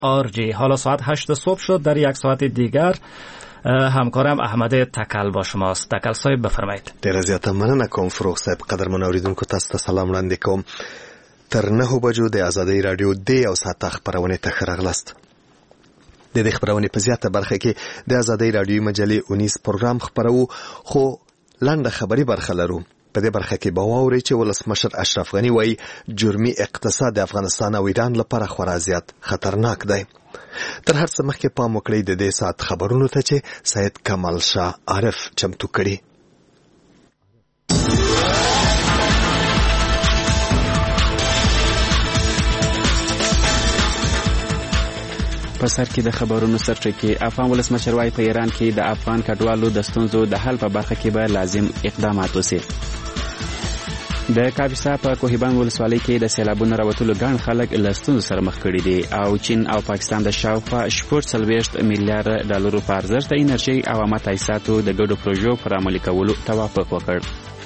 آرجی. حالا ساعت 8 صبح شد. در یک ساعت دیگر همکارم احمد تکل با شماست. تکل صاحب بفرمایید. ډیره زیاته مننه کوم فروغ صاحب. قدرمن اوریدونکو تاسو ته سلام وړاندې کوم. تر 9 بجو د ازادۍ رادیو د یو ساعت خبرونه ته ښه راغلاست. د دې خبرونه په زیاته برخه کې د ازادۍ رادیو مجلې 19 پروګرام خبرو، خو لاندې خبري برخه لرو. په دې برخه کې به واورئ چې ولسمشر اشرف غنی وایي جرمي اقتصاد د افغانستان او ایران لپاره خورا زیات خطرناک دی. تر هر څه مخکې پام وکړئ د دې ساعت خبرونو ته چې سید کمال شاه عارف چمتو کړي. په سر کې د خبرونو سرچینې افغان ولسمشر وايي په ایران کې د افغان کډوالو د ستونزو د حل په برخه کې به لازم اقدامات وشي. د کاپیسا په کوهیبان ولسوالۍ کې د سیلابونو راوتلو ګڼ خلک له ستونزو سره مخ کړي دي او چین او پاکستان د شاوخوا 40 میلیارډ ډالرو په ارزښت د انرژي او عامه تاسیساتو د ګډو پروژو پر عملي کولو توافق وکړ.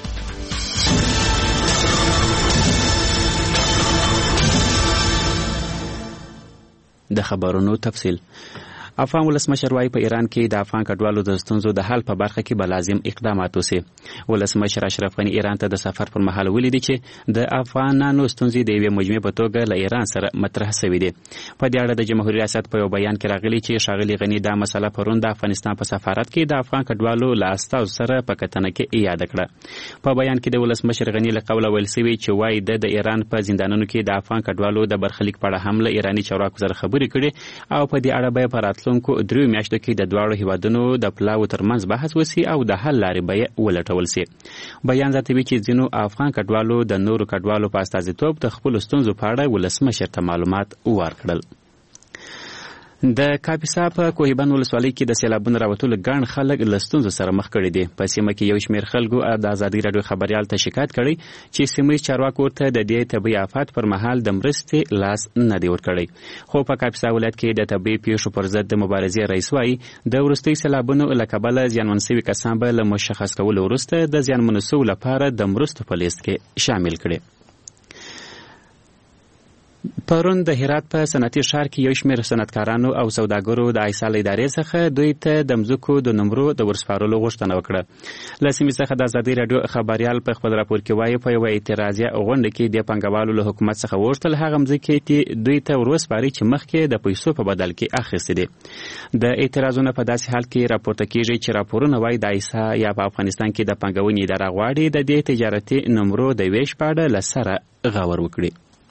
د خبرونو تفصیل. افغان ولسمشر وايي په ایران کې د افغان کډوالو د ستونزو د حل په برخه کې به لازم اقدامات وشي. ولسمشر اشرف غنی ایران ته د سفر پر مهال ولیدي چې د افغانانو ستونزې د یوې مجموعې په توګه له ایران سره مطرح شوې دي. په دې اړه د جمهوریت ریاست په یو بیان کې راغلي چې ښاغلي غنی دا مسله پرون د افغانستان په سفارت کې د افغان کډوالو له استازو سره په کتنه کې یاد کړه. په بیان کې د ولسمشر غنی له قوله ویل شوی چې وايي د ایران په زندانونو کې د افغان کډوالو د برخلیک په اړه هم له ایراني چارواکو سره خبرې کړي او په دې اړه به په راتلونکو درې میاشتو کې د دواړو هیوادونو د پلاوو ترمنځ بحث وشي او د حل لارې به ولټول شي. بیان زیاتوي چې ځینو افغان کډوالو د نورو کډوالو په استازیتوب د خپلو ستونزو په اړه ولسمشر ته معلومات ورکړل. د کاپیسا په کوهیبان ولسوالۍ کې د سیلابونو راوتلو ګڼ خلک له ستونزو سره مخ کړي دي. په سیمه کې یو شمېر خلکو د ازادۍ راډیو خبریال ته شکایت کړی چې سیمه چارواکو ورته د دې طبیعي آفات پر مهال د مرستې لاس نه دی ورکړی. خو په کاپیسا ولایت کې د طبیعي پیښو پر ضد د مبارزې رئیس وايي د وروستي سیلابونو له کبله زیانمن شوي کسان به له مشخص کولو وروسته د زیانمنو شویو لپاره د مرستو په لیست کې شامل کړي. پرون د هرات په صنعتي ښار کې یو شمېر صنعتکارانو او سوداګرو د ایسال ادارې څخه دوی ته د مځکو د نمرو د ورسپارلو غوښتنه وکړه. له سیمې څخه د ازادۍ راډیو خبریال په خپل راپور کې وایي په یوه اعتراضیه غونډه کې د پانګوالو له حکومت څخه وغوښتل هغه مځکې دوی ته وروسپاري چې مخکې د پیسو په بدل کې اخیستې دي. د اعتراضونو په داسې حال کې راپورته کیږي چې راپورونه وایي د ایسا یا په افغانستان کې د پانګونې اداره غواړي د دې تجارتي نمرو د ویش په اړه له سره غور وکړي.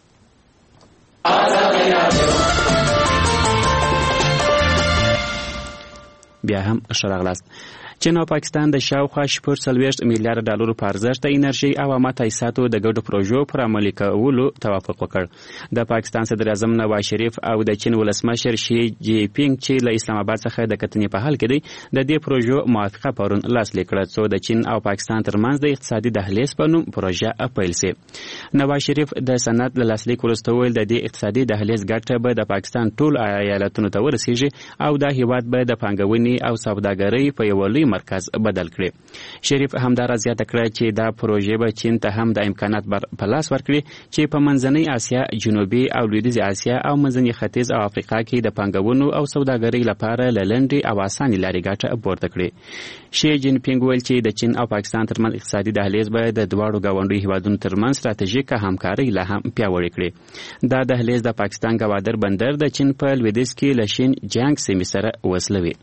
بیا هم ښه راغلاست. چین او پاکستان د شاوخوا 40 میلیارډ ډالرو په ارزښت د انرژي او عامه تاسیساتو د ګډو پروژو پر عملي کولو توافق وکړ. د پاکستان صدر اعظم نواز شریف او د چین ولسمشر شي جی پینګ چې له اسلام آباد څخه د کتنې په حال کې دی د دې پروژو موافقه پرون لاسلیک کړه څو د چین او پاکستان ترمنځ د اقتصادي دهلیز په نوم پروژه پیل شي. نواز شریف د سند له لاسلیک وروسته ویل د دې اقتصادي دهلیز ګټه به د پاکستان ټول ایالتونو ته ورسیږي او د هیواد به د پانګونې او سوداګرۍ په یو لوی مرکز بدل کړي. شریف همدارا زیاته کړه چې دا پروژه به چین ته هم د امکانات په لاس ورکړي چې په منځنۍ آسیا، جنوبي او لویدیځ آسیا او منځني ختیځ او افریقا کې د پانګونو او سوداګرۍ لپاره لنډې او اسانې لارې ګټه پورته کړي. شي جین پینګ ویل چې د چین او پاکستان ترمنځ اقتصادي دهلیز به د دواړو ګاونډي هیوادونو ترمنځ ستراتیژیکه همکاري لا هم پیاوړې کړي. دا دهلیز د پاکستان ګوادر بندر د چین په لویدیځ کې له شین جیانګ سیمې سره وصلوي.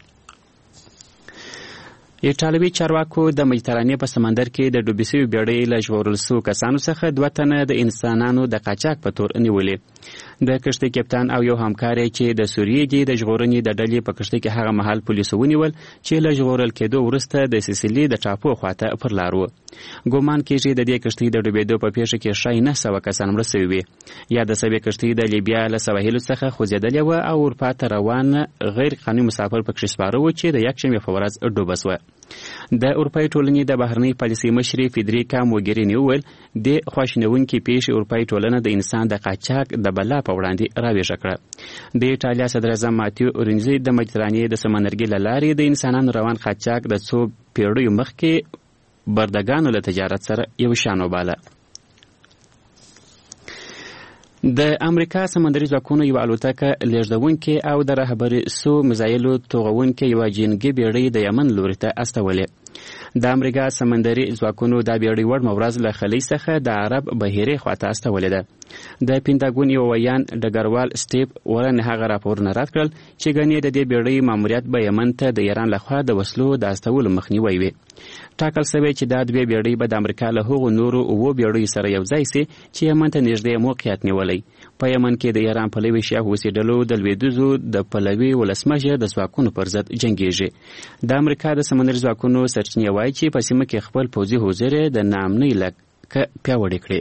ایټالوي چارواکو د مدیترانې په سمندر کې د ډوبې شویو بېړۍ له ژغورل شوو کسانو څخه 2 تنه د انسانانو د قاچاق په تور نیولې. د کښتۍ کپتان او یو همکار چې د سوریې دی د ژغورنې د ډلې په کښتۍ کې هغه مهال پولیسو ونیول چې له ژغورل کېدو وروسته د سیسیلي د ټاپو خواته پر لار و. ګومان کېږي د دې کښتۍ د ډوبېدو په پیښه کې شاید 900 کسان مړه شوي وي. یاده شوې کښتۍ د لیبیا له سواحلو څخه خوځېدلې وه او اروپا ته روان غیر قانوني مسافر پکښې سپاره وو چې د یکشنبې په ورځ ډوبه شوه. د اروپایي ټولنې د بهرنۍ پالیسۍ مشرې فیدریکا موګریني وویل د خواشینونکې پیښې اروپایي ټولنه د انسان د قاچاق د بلا په وړاندې راویښه کړه. د ایټالیا صدر اعظم ماتیو رینزي د مدیترانې د سمندرګي له لارې د انسانانو روان قاچاق د څو پیړیو مخکې بردګانو له تجارت سره یو شان وباله. د امریکا سمندري ځواکونو یو الوتکه لیږدونکې او د رهبري سو میزایلو توغونکې یوه جنګي بیړۍ د یمن لوري ته استولې. د امریکا سمندري ځواکونو دا بیړۍ وړمه ورځ له خلیج څخه د عرب بحیرې خواته استولې ده. د پینټاګون یو ویان ډګروال سټیپ ورن هغه راپورونه رد کړل چې ګنې د دې بیړۍ ماموریت به یمن ته د ایران لخوا د وسلو د استولو مخنیوی وي. ټاکل شوی چې دا دوې بیړۍ به د امریکا له هغو نورو اوو بیړیو سره یو ځای سي چې یمن ته نږدې موقعیت نیولی. په یمن کې د ایران پلوي شیعه حوثي ډلو د لویدیځو د پلوي ولسمشر د ځواکونو پر ضد جنګیږي. د امریکا د سمندري ځواکونو سرچینې وایي چې په سیمه کې خپل پوځي حضور د ناامنۍ لکه پیاوړی کړي.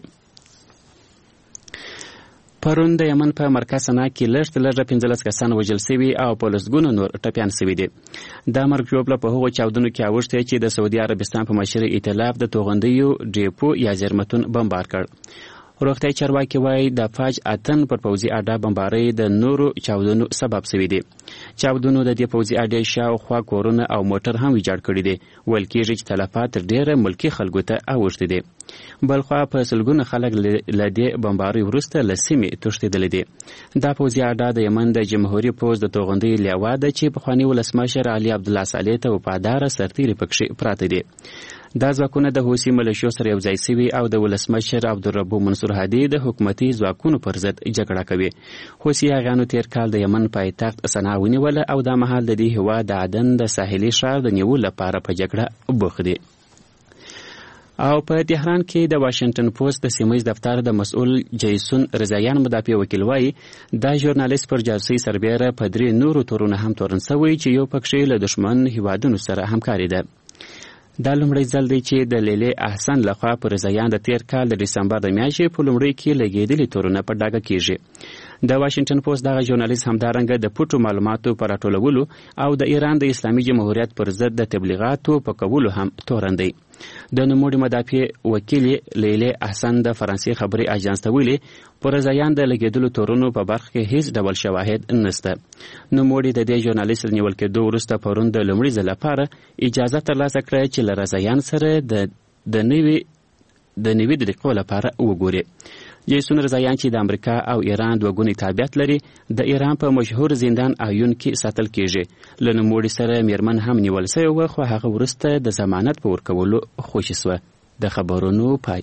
پرون د یمن په مرکز سنا کې لږ تر لږه 15 کسان وژل سوي او په لسګونو نور ټپیان سوي دي. دا مرګ ژوبله په هغو چاودنو کې اوښتی چې د سعودي عربستان په مشرۍ ائتلاف د توغندیو ډیپو یا زیرمتون بمبار کړ. روغتیايي چارواکي وایي د فاج اتن پر پوځي اډه بمبارۍ د نورو چاودنو سبب سوي دي. چاودنو د دې پوځي اډې شاوخوا کورونه او موټر هم ویجاړ کړي دي. ویل کېږي چې تلفات تر ډېره ملکي خلکو ته اوښتي دي. بلخوا په سلګونه خلک له دې بمبارۍ وروسته له سیمې تښتېدلي دي. دا پوځي اډه د یمن د جمهوري پوځ د توغندۍ لیوا ده چې پخواني ولسمشر علي عبدالله صالح ته وفاداره سرتیري پکښې پراته دي. دا ځواکونه د حوثي ملیشو سره یو ځای سوي او د ولسمشر عبدالربو منصور هادي د حکومتي ځواکونو پر ضد جګړه کوي. حوثي هغانو تیر کال د یمن پایتخت صنعا ونیوله او دا مهال د دې هېواد د عدن د ساحلي ښار د نیولو لپاره په جګړه بوخت دي. او په تهران کې د واشنگټن پوسټ د سیمهیز دفتر د مسؤل جیسون رضایان مدافع وکیل وایي دا ژورنالیست پر جاسوسۍ سربیره په 3 نورو تورونه هم تورن سوی چې یو پکښې له دښمن هیوادونو سره همکاري ده. دا لومړی ځل دی چې د لیلې احسن لخوا پر رضایان د تیر کال د ډسمبر د میاشتې په لومړۍ کې لګېدلي تورونه په ډاګه کېږي. د واشنګټن پوسټ دغه ژورنالیست همدارنګه د پټو معلوماتو په راټولولو او د ایران د اسلامي جمهوریت پر ضد د تبلیغاتو په کولو هم تورن دی. د نوموړي مدافع وکیل لیلې احسن د فرانسې خبري اژانس ته ویلي پر رضایان د لګېدلو تورونو په برخه کې هیڅ ډول شواهد نشته. نوموړي د دې ژورنالیست نیول کېدو وروسته پرون د لومړي ځل لپاره اجازه ترلاسه کړه چې له رضایان سره د نوي دقیقو لپاره وګوري. جیسون رضایان چې د امریکا او ایران دوګونی تابعیت لري د ایران په مشهور زندان آیون کې ساتل کېږي. له نوموړي سره میرمن هم نیول سوې وه خو هغه وروسته د ضمانت په ورکولو خوشي سوه. د خبرونو پای.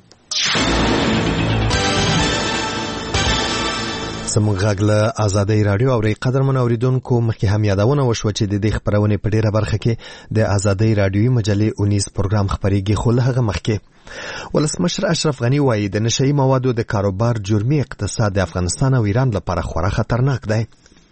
زموږ غږ له ازادۍ راډیو اورئ. قدرمن اوریدونکو مخکې هم یادونه وشوه چې د دې خپرونې په ډېره برخه کې د ازادۍ راډیوي مجلې اونیز پروګرام خپرېږي، خو له هغه مخکې ولسمشر اشرف غني وایي د نشهیي موادو د کاروبار جرمي اقتصاد د افغانستان او ایران لپاره خورا خطرناک دی.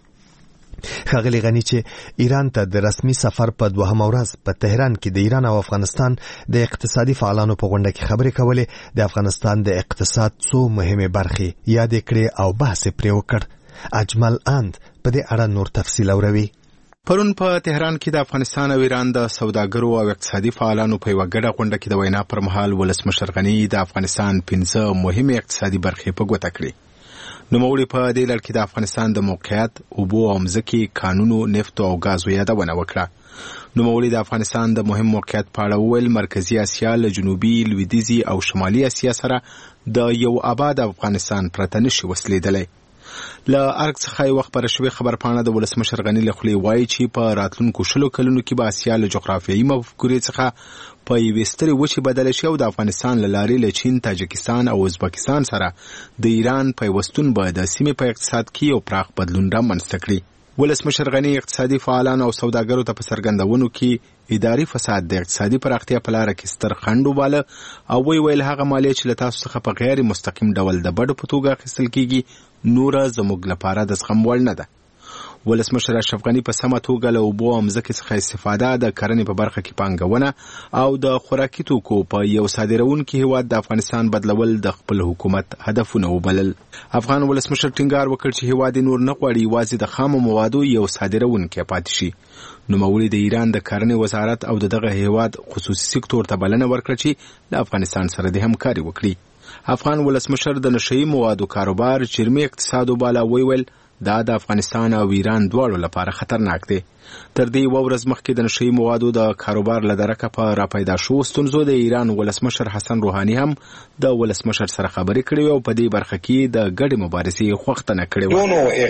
ښاغلي غني چې ایران ته د رسمي سفر په 2مه ورځ په تهران کې د ایران او افغانستان د اقتصادي فعالانو په غونډه کې خبرې کولې، د افغانستان د اقتصاد څو مهمې برخې یادې کړې او بحث پرې وکړ. اجمل اند په دې اړه نور تفصیل اوروي. پرون په تهران کې د افغانستان او ایران د سوداګرو او اقتصادي فعالانو په یوه ګډه غونډه کې د وینا پر مهال ولسمشر غني د افغانستان 15 مهمې اقتصادي برخې په ګوته کړې. نوموړي په دې لړ کې د افغانستان د موقعیت، اوبو او مځکې، کانونو، نفتو او غازو یادونه وکړه. نوموړي د افغانستان د مهم موقعیت په اړه وویل مرکزي اسیا له جنوبي، لویدیځي او شمالي اسیا سره د یو آباد افغانستان پرته نشي وسلېدلی. له ارګ څخه یو خبره شوې خبرپاڼه د ولسمشر غني له خولې وایي چې په راتلونکو 20 کلونو کې به اسیا له جغرافیایي مفکورې څخه په یوې سترې وچې بدله شي او د افغانستان له لارې له چین، تاجکستان او ازبکستان سره د ایران پیوستون به د سیمې په اقتصاد کې یو پراخ بدلون رامنځته کړي. ولسمشر غني اقتصادي فعالانو او سوداګرو ته په څرګندونو کې اداري فساد د اقتصادي پراختیا په لاره کې ستر خنډ وباله او ویل هغه مالیه چې له تاسو څخه په غیر مستقیم ډول د بډو په توګه اخیستل کیږي نوره زموږ لپاره د زغم وړ نه ده. ولسمشر اشرف غني په سمه توګه له اوبو او مځکې څخه استفاده، د کرنې په برخه کې پانګونه او د خوراکي توکو په یو صادروونکي هیواد د افغانستان بدلول د خپل حکومت هدفونه وبلل. افغان ولسمشر ټینګار وکړ چې هیواد نور نه غواړي یوازې د خامو موادو یو صادروونکی پاتې شي. نوموړي د ایران د کرنې وزارت او دغه هیواد خصوصي سکتور ته بلنه ورکړه چې له افغانستان سره د همکاري وکړي. افغان ولسمشر د نشهیي موادو کاروبار جرمي اقتصاد وباله. ویل دا د افغانستان او ایران دواړو لپاره خطرناک دی. تر دې یوه ورځ مخکې د نشهیي موادو د کاروبار له درکه په راپیدا شوو ستونزو د ایران ولسمشر حسن روحاني هم د ولسمشر سره خبرې کړې وې او په دې برخه کې د ګډې مبارزې غوښتنه کړې وه.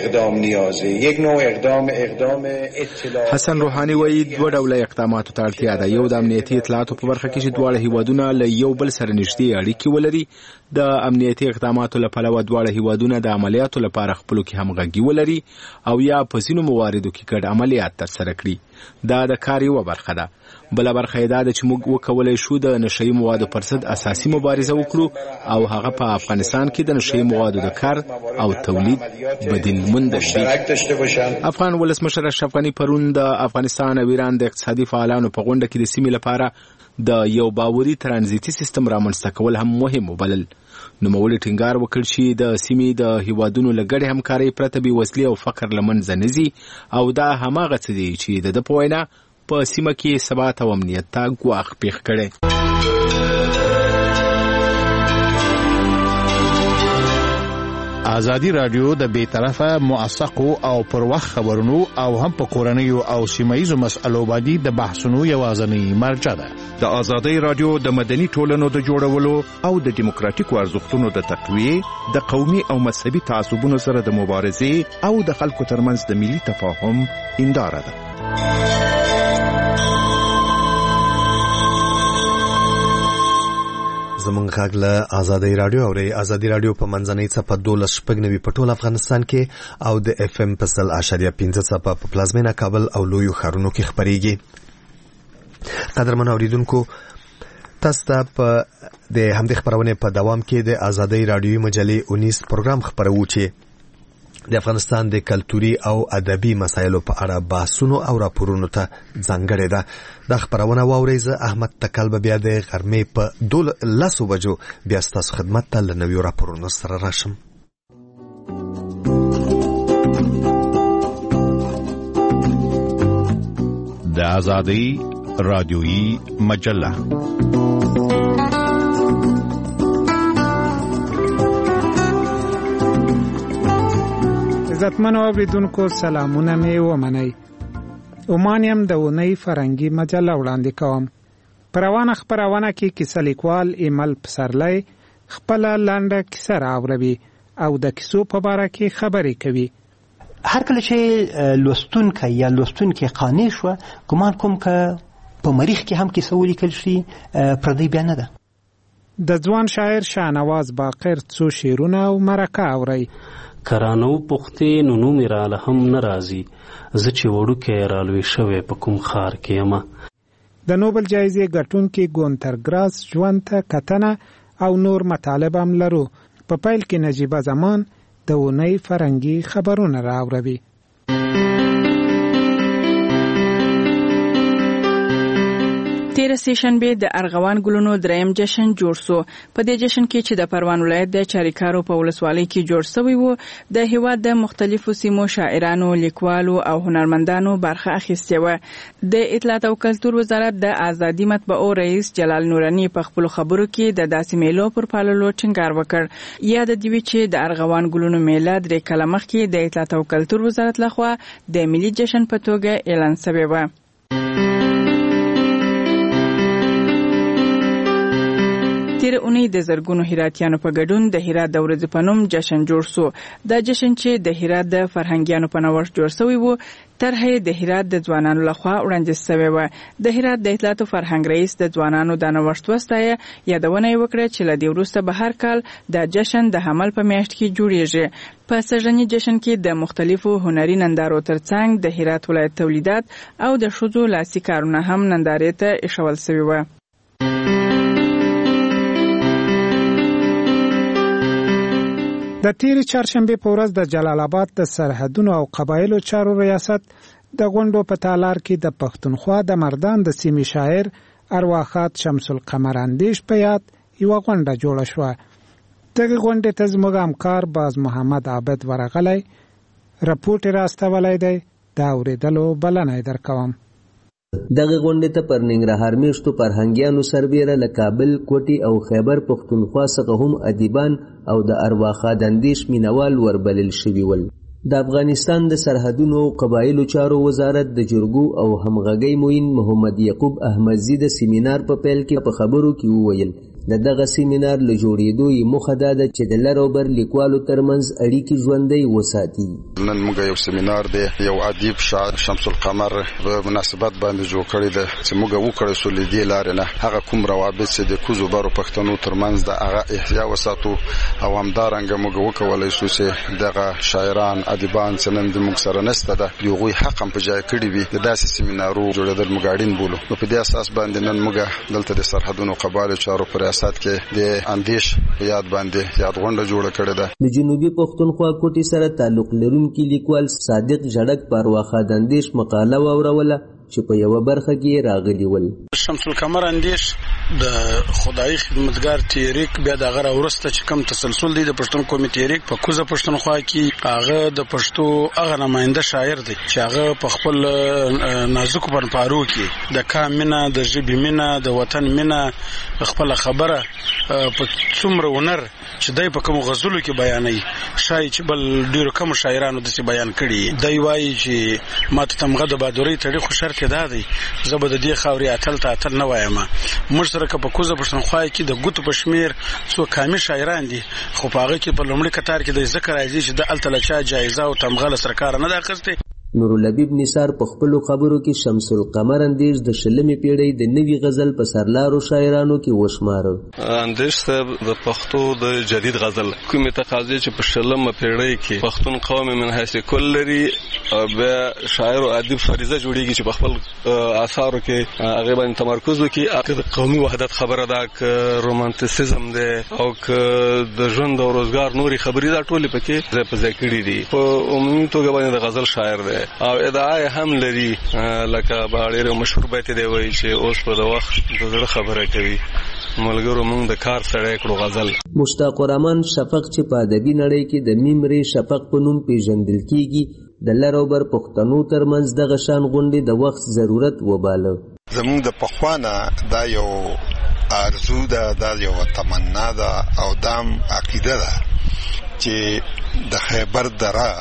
حسن روحاني وایي دوه ډوله اقداماتو ته اړتیا ده. یو د امنیتي اطلاعاتو په برخه کې چې دواړه هیوادونه له یو بل سره نږدې اړیکې ولري. د امنیتي اقداماتو له پلوه دواړه هیوادونه د عملیاتو لپاره خپلو کې همغږي ولري او یا په ځینو مواردو کې ګډ عملیات ترسره کړي. دا د کار یوه برخه ده. بله برخه یې دا ده چې موږ وکولی شو د نشهیي موادو پر ضد اساسي مبارزه وکړو او هغه په افغانستان کې د نشهیي موادو د کار او تولید بدیل موندل دي. افغان ولسمشر اشرف غني پرون د افغانستان او ایران د اقتصادي فعالانو په غونډه کې د سیمې لپاره د یو باوري ترانزیتي سیستم رامنځته کول هم مهم وبلل. نوموړي ټینګار وکړ چې د سیمې د هیوادونو له ګډې همکارۍ پرته بېوزلي او فقر له منځه نه ځي او دا هماغه څه دي چې د ده په وینا په سیمه کې ثبات او امنیت ته ګواښ پېښ کړی. ازادي رادیو د بیطرفه موثقو او پر وخت خبرونو او هم په کورنیو او سیمایي مسألو باندې د بحثونو یوازینی مرجع ده. د ازادي رادیو د مدني ټولنو د جوړولو او د دیموکراتیکو ارزښتونو د تقویه، د قومي او مذهبي تعصبونو سره د مبارزې او د خلکو ترمنځ د ملي تفاهم هنداره ده. زمونږ غږ له ازادي رادیو اورئ. ازادي رادیو په منځنۍ څپه 12.9 په ټول افغانستان کې او د FM په 100.5 څپه په پلازمینه کابل او لویو ښارونو کې خپریږي. قدرمن اوریدونکو، تاسو ته په د همدې خبرونه په دوام کې د ازادي رادیو مجلې 19 پروګرام خبرو چې د افغانستان د کلتوري او ادبي مسایلو په اړه بحثونو او راپورونو ته ځانګړې ده. دا خبرونه واورئ. زه احمد تکل به بیا د غرمې په 12 بجو بیا ستاسو خدمت ته له نویو راپورونو سره راشم. د ازادي رادیویي مجله عزتمنو اوریدونکو، سلامونه مې ومنئ. عمان یم د اونۍ فرهنګي مجله وړاندې کوم. په روانه خپرونه کې کیسه لیکوال ایمل پسرلی خپله لنډه کیسه راوړوي او د کیسو په باره کې خبرې کوي. هر کله چې لوستونکی یا لوستونکې قانع شوه، ګمان کوم که په مریخ کې هم کیسه ولیکل شي پردی بیا نه ده. د ځوان شاعر شاهنواز باقر څو شعرونه او مرکه اورئ. کرانو پختې نو نومې راله هم نه راځي، زه چې وړوکی رالوی شوی په کوم ښار کې یمه. د نوبل جایزې ګټونکي ګونتر ګراس ژوند ته کتنه او نور مطالب هم لرو. په پیل کې نجیبه زمان د اونۍ فرهنګي خبرونه راوړوي. تیر سیشنبه د ارغوان ګلونو دریم جشن جوړ سو. په دې جشن کې چې د پروان ولایت د چاریکارو په ولسوالۍ کې جوړ شوی وو، د هیواد د مختلفو سیمو شاعرانو، لیکوالو او هنرمندانو برخه اخیستې و. د اطلاعات او کلتور وزارت د آزادي مطبعو رئیس جلال نورانی په خپل خبرو کې د داسې میلو پر پاللو ټینګار وکړ. یاد دی چې د ارغوان ګلونو میله د کله مخکې د اطلاعات او کلتور وزارت لخوا د ملي جشن په توګه اعلان شوی و. تیر اونۍ د زرګونو هراتیانو په ګډون د هرات د ورځې په نوم جشن جوړ سو. دا جشن چې د هرات د فرهنګیانو په نوښت جوړ شوی و، طرحه د هرات د ځوانانو لخوا وړاندې شوی و. د هرات د اطلاعات او فرهنګ رئیس د ځوانانو د نوښت وستایه یادونه وکړه چې له دې وروسته به هر کال د جشن د حمل په میاشت کې جوړیږي. په سږني جشن کې د مختلفو هنري نندارو ترڅنګ د هرات ولایت تولیدات او د ښځو لاسي کارونه هم نندارې ته ایښول شوي و. د تیرې چهارشنبې په ورځ د جلال آباد د سرحدونو او قبایلو چارو ریاست د غونډو په تالار کې د پښتونخوا د مردان د سیمې شاعر ارواښاد شمس القمر اندیش په یاد یوه غونډه جوړه شوه. دغه غونډې ته زموږ همکار باز محمد عابد ورغلی رپورټ یې راستولی دی. د اورېدلو بلنه یې درکوم. دغه غونډې ته پر ننګرهار میشتو فرهنګیانو سربیره له کابل، کوټي او خیبر پښتونخوا څخه هم ادیبان او د ارواښاد اندیش مینوال وربلل شوي ول. د افغانستان د سرحدونو قبایلو چارو وزارت د جرګو او همغږۍ معین محمد یعقوب احمدزي د سیمینار په پیل کې په خبرو کې وویل د دغه سیمینار له جوړېدو یې موخه دا ده چې د لر او بر لیکوالو ترمنځ اړیکې ژوندۍ وساتي. نن موږ یو سیمینار دی یو ادیب شاعر شمس القمر په مناسبت باندې جوړ کړی دی چې موږ وکړو سو لیدې لارې نه هغه کوم روابط چې د کوزو برو پښتنو ترمنځ د هغه احیا وساتو او همدارنګه موږ وکولای شو چې دغه شاعران ادیبان چې نن د موږ سره نشته ده یوغوی حق هم په ځای کړی وي د داسې سیمینارو جوړېدل موږ اړین بولو. په دې اساس باندې نن موږ دلته د سرحدونو قبایلو چارو پر اساس کې د اندیش یاد باندې یاد غونډه جوړه کړې ده. د جنوبي پښتونخوا کوټې سره تعلق لرونکي لیکوال صادق جړک پرواخه د اندیش مقاله واوروله چې په یو برخه کې راغلی ول. شمس القمر اندیش د خدای خدمتګار تحریک بیا د غره ورسته چې کم تسلسل دی د پښتون قومي تحریک په کوزه پښتونخوا کې هغه د پښتو هغه نماینده شاعر دی چې هغه په خپل نازک پرپارو کې د کام مینه د ژبې مینه د وطن مینه خپل خبره په څومره هنر چې دای په کوم غزلو کې بیانوي شای چې بل ډیرو کوم شاعرانو د څه بیان کړي دی وایي چې ماته تمغه د بادوري تړي خو شرط دا دی زبر د دې خاوري اتل نه وایم مشترک په کوزه پښتونخوا کې د ګوت پښمیر څو کامل شاعران دي خو په هغه کې په لومړي کتار کې د ذکر راځي چې د التلچا جایزه او تمغه سرکار نه دا اخیسته. نورالحبیب نثار په خپلو خبرو کې شمس القمر اندیش د شلمې پیړۍ د نوي غزل په سرلارو شاعرانو کې وشماره. اندیش صاحب د پښتو د جدید غزل کومې تقاضې چې په شلمه پیړۍ کې پښتون قوم من حیث کل لري بیا شاعر او ادیب فریضه جوړیږي چې په خپل آثارو کې هغه باندې تمرکز وکړي د قومي وحدت خبره ده ک رومانتیسیزم ده او ک د ژوند او روزګار نوري خبرې دا ټولې پکې په ځای کړې دي. په عمومي توګه باندې د غزل شاعر ده او ادعای هم لري لکه باړې مشهور بیت دی وایي چې اوس په وخت د زړه خبره کوي ملګرو موږ د کار سره کړو غزل. مشتاق الرحمن شفق چې په ادبي نړۍ کې د میمري شفق په نوم پیژندل کیږي د لر او بر پښتنو ترمنځ دغه شان غونډې د وخت ضرورت وباله. زموږ د پخوانه دا یو آرزو ده دا یو تمنا ده او دام عقیده ده چې د خیبر دره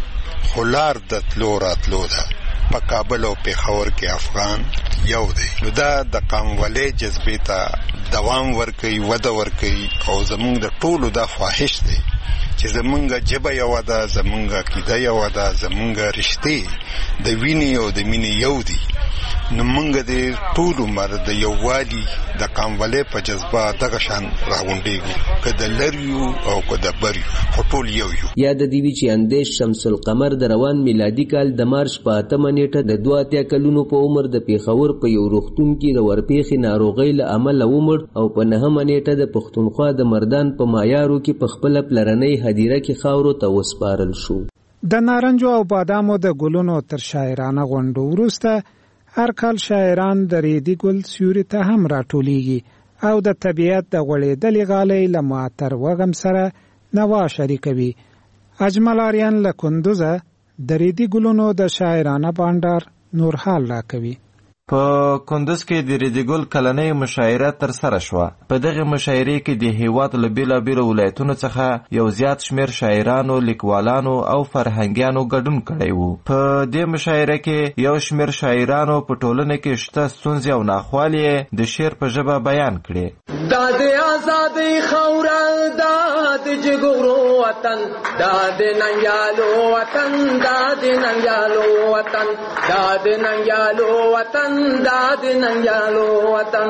خلار د تلو راتلو ده په کابل او پېښور کې افغان یو دی نو دا د قومولۍ جذبې ته دوام ورکوي وده ورکوي او زمونږ د ټولو دا خواهش دی چې زمونږ ژبه یوه ده زمونږ عقیده یوه ده زمونږ رشتې د وینې او د مینې یو دي نو موږ د ټول عمر د یووالي د قومولۍ په جذبه دغه شان راغونډېږو که د لر یو او که د بر یو خو ټول یو یو. یاد دې وي چې اندیش شمس القمر د روان میلادي کال د مارچ په 8 نیټه د 82 کلونو په عمر د پېښور په یو روغتون کې د ورپېښې ناروغۍ له امله ومړ او په 9 نیټه د پښتونخوا د مردان په مایارو کې په خپله پلرنۍ هدیره کې خاورو ته وسپارل شو. د نارنجو او بادامو د ګلونو تر شاعرانه غونډو وروسته هر کال شاعران د ریدي ګل سیوري ته هم راټولیږي او د طبیعت د غوړېدلې غالۍ له معطر وغم سره نوا شریکوي. اجمل آریان له کندوزه د ریدي ګلونو د شاعرانه بانډار نور حال راکوي. په کندوز کې د ریدي ګل کلنۍ مشاعره ترسره شوه. په دغه مشاعرې کې د هیواد له بېلابېلو ولایتونو څخه یو زیات شمېر شاعرانو، لیکوالانو او فرهنګیانو ګډون کړی و. په دې مشاعره کې یو شمېر شاعرانو په ټولنه کې شته ستونزې او ناخوالې د شعر په ژبه بیان کړې. دا د ازادۍ خاوره دا د جګړو وطن دا د ننګیالو وطن دا د ننګیالو وطن دا د ننګیالو وطن دا د ننګیالو وطن.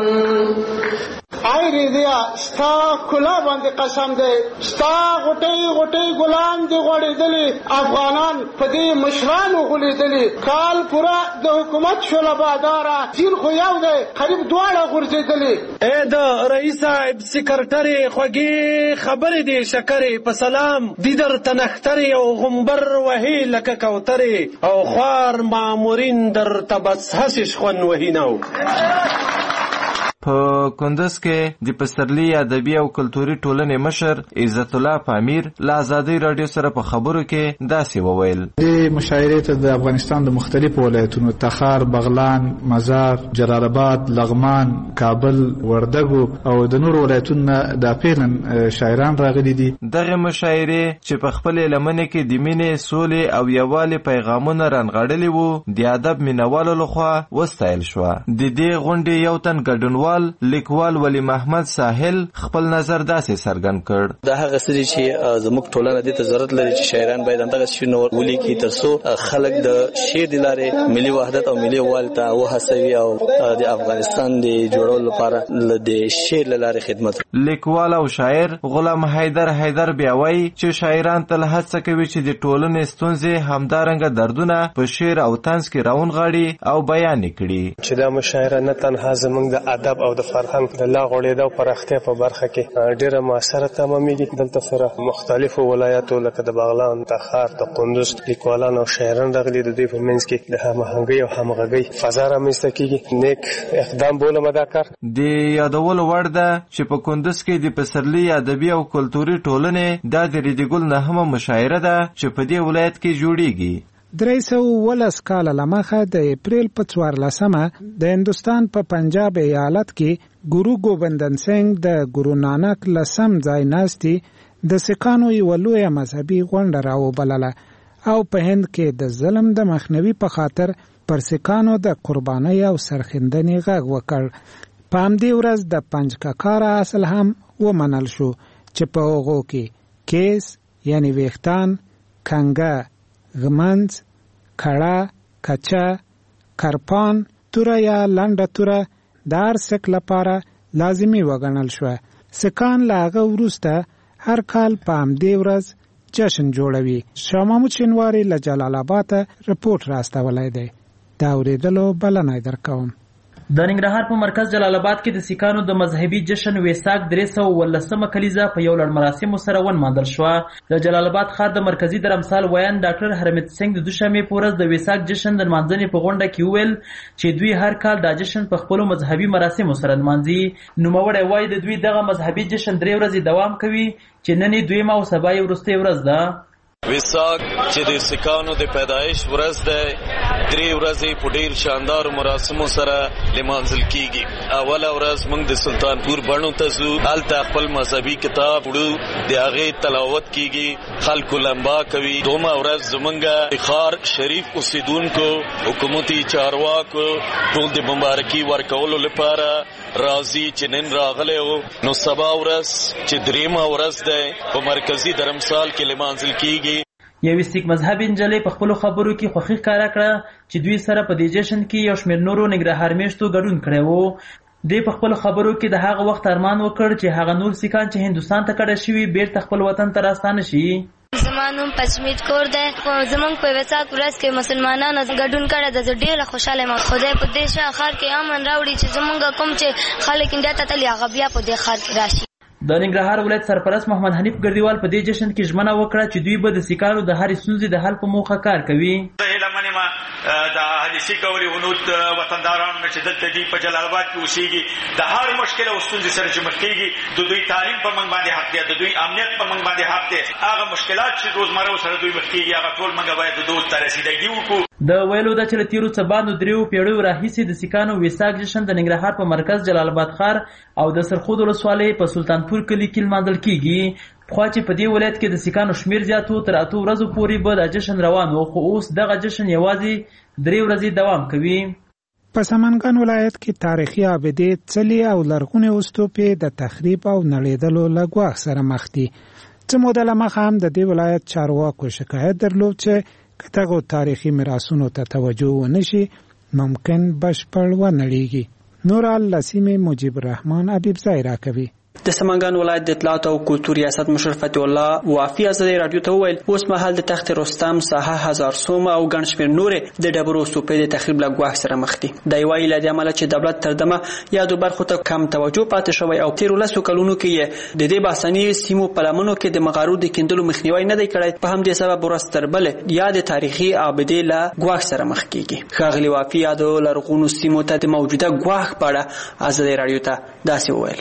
آی ریدیا ستا کلا باندې قسم دی ستا غټي غټي ګلان دی غوړېدلې افغانان په دې مشرانو غولېدلې کال پورا د حکومت شول باداره تیر خو یو دی قریب دواړه غورځېدلې. اے د رئیس صاحب سکرټري خوږې خبرې دي شکرې په سلام دیدر تنختري او غمبر وهي لکه کوتري او خوار مامورین در تبس حسش خون وهینو. په کندز کې د پسرلي ادبي او کلتوري ټولنې مشر عزت الله پامیر له ازادۍ رادیو سره په خبرو کې داسې وویل. د مشاعرې ته د افغانستان د مختلفو ولایتونو تخار، بغلان، مزار، جلال آباد، لغمان، کابل، وردګو او د نورو ولایتونو د پیلن شاعران راغلي دي. دغه مشاعرې چې په خپل لمنه کې د مینې، سولې او یووالي پیغامونه رانغاړلي وو د ادب مینوالو لخوا وستایل شو. د دې غونډې یو تن ګډونوال لیکوال ولی محمد ساحل خپل نظر داسې څرګند کړ. دا هغه څه چې زموږ ټولنه د ته ضرورت لري چې شاعران باید دغه شنو ولیکي ترڅو خلک د شعر د لارې ملي وحدت او ملي یووالي ته وهڅوي او د افغانستان د جوړولو لپاره د شعر له لارې خدمت. لیکوال او شاعر غلام حیدر بیا وایي چې شاعران تل هڅه کوي چې د ټولنې ستونزې همدارنګه دردونه په شعر او طنز کې راونغاړي او بیان کړي. چې دا مشاعره نه تنها زموږ د ادب او د فرهنګ د لا غوړېدا او پراختیا په برخه کې ډېره مؤثره تمامېږي. دلته سره مختلفو ولایاتو لکه د بغلان، تخار، د کندز لیکوالان او شاعران راغلي. د دوی په منځ کې د هماهنګۍ او همغږۍ فضا رامنځته کېږي. نیک اقدام بولم دا کار. د یادولو وړ ده چې په کندز کې د پسرلي ادبي او کلتوري ټولنې د ریډیګل نهمه مشاعره ده چې په دې ولایت کې جوړیږي. 319 کال لمخه د اپریل په 14مه د هندستان په پنجاب ایالت کې ګورو ګوبندن سنگ د ګورو نانک لسم ځای ناستي د سکانو یو لوی مذهبي غونډه راوبلله او په هند کې د ظلم د مخنیوي په خاطر پر سکانو د قربانۍ او سرښندنې غږ وکړ. په همدې ورځ د پنجکاکاره اصل هم ومنل شو چې په هغو کې کیس یعنی ویښتان، کنګه، غمنځ، کړه، کچه، کرپان، توره یا لنډه توره د هر سک لپاره لازمي وګڼل شوه. سکان له هغه وروسته هر کال په همدې ورځ جشن جوړوي. شاه محمود شینواري له جلال آباد رپورټ راستولی دی. دا اورېدلو بلنه درکوم. د ننګرهار په مرکز جلال آباد کې د سیکانو د مذهبي جشن ویساک 319 کلیزه په یو لړ مراسمو سره ونمانځل شوه. د جلال آباد ښار د مرکزي درمسال ویان ډاکټر هرمت سنگ د دوشنبې په ورځ د ویساک جشن د نمانځنې په غونډه کې وویل چې دوی هر کال دا جشن په خپلو مذهبي مراسمو سره نمانځي. نوموړی وایي د دوی دغه مذهبي جشن 3 ورځې دوام کوي چې نن یې دویمه او سبا یې وروستۍ ورځ ده. ویساک چې د سکانو د پیدایش ورځ ده 3 ورځې په ډیر شاندار مراسمو سره لمانځل کیږي. اوله ورځ موږ د سلطانپور بڼو ته ځو، هلته خپل مذهبي کتاب وړو، د هغې تلاوت کیږي، خلکو لمبا کوي. دومه ورځ زمونږ د ښار شریف اوسیدونکو، حکومتي چارواکو ټول د مبارکي ورکولو لپاره راځي چې نن راغلی و. نو سبا ورځ چې 3مه ورځ ده په مرکزي درمسال کې لمانځل کیږي. یوې سیک مذهبي نجلۍ په خپلو خبرو کې خوښي ښکاره کړه چې دوی سره په دې جشن کې یو شمېر نورو ننګرهار میشتو ګډون کړی و. دوی په خپلو خبرو کې د هغه وخت ارمان وکړ چې هغه نور سیکان چې هندوستان ته کډه شوي بیرته خپل وطن ته راستانه شي. زما نوم پشمیت کور دی. زمونږ په ویساک ورځ کې مسلمانانو ګډون کړی ده. زه ډېره خوشحاله یم. خدای په دې ښار کې امن راوړي چې زمونږ کوم چې خلک انډیا ته تللي هغه بیا په دې ښار کې راشي. د ننګرهار ولایت سرپرست محمد حنیف ګردیوال په دې جشن کې ژمنه وکړه چې دوی به د سیکانو د هرې ستونزې د حل په موخه کار کوي. زه هیله من یم د اهل سیک او ونود وطندارانو چې دلته دي په جلال آباد کې اوسېږي د هر مشکل او ستونزې سره چې مخ کېږي، د دوی تعلیم په موږ باندې حق دی، د دوی امنیت په موږ باندې حق دی. هغه مشکلات چې روزمره سره دوی مخ کېږي هغه ټول موږ باید د دوی ته رسیدګي وکړو. د ویلو ده چې له تیرو څه 3 پیړیو راهیسې د سیکانو ویساک جشن د ننګرهار په مرکز جلال آباد ښار او د سرخود ولسوالۍ په سلطانپور کلي کې لمانځل کیږي. خو چې په دې ولایت کې د سیکانو شمیر زیاتو تر 8 ورځو پورې به دا جشن روان و، خو اوس دغه جشن یوازې 3 ورځې دوام کوي. په سمنګان ولایت کې تاریخي ابدې څلي او لرغونې استوپې د تخریب او نړېدلو له ګواښ سره مخ دي. څه موده له مخه هم د دې ولایت چارواکو شکایت درلود چې که دغو تاریخي میراثونو ته توجه ونه شي ممکن بشپړ ونړېږي. نور له سیمې مجیب الرحمن حبیبزی راکوي. د سمنګان ولایت د اطلاعات او کلتور ریاست مشر فتح الله وافي ازادي رادیو ته وویل اوس مهال د تخت رستم ساحه هزار سوم او ګڼ شمېر نورې د ډبرو سوپې د تخریب له ګواښ سره مخ دي. دا وایي له دې امله چې دولت تر دمه یادو برخو ته کم توجه پاتې شوی او تیرو لسو کلونو کې د دې باسني سیمو په لمنو کې د مغارو د کیندلو مخنیوي نه دی کړی. په همدې سبب ورځ تر بلې یا د تاریخي ابدې له ګواښ سره مخ کیږي. ښاغلي وافي یادو لرغونو سیمو ته د موجوده ګواښ په اړه ازادي رادیو ته داسې وویل.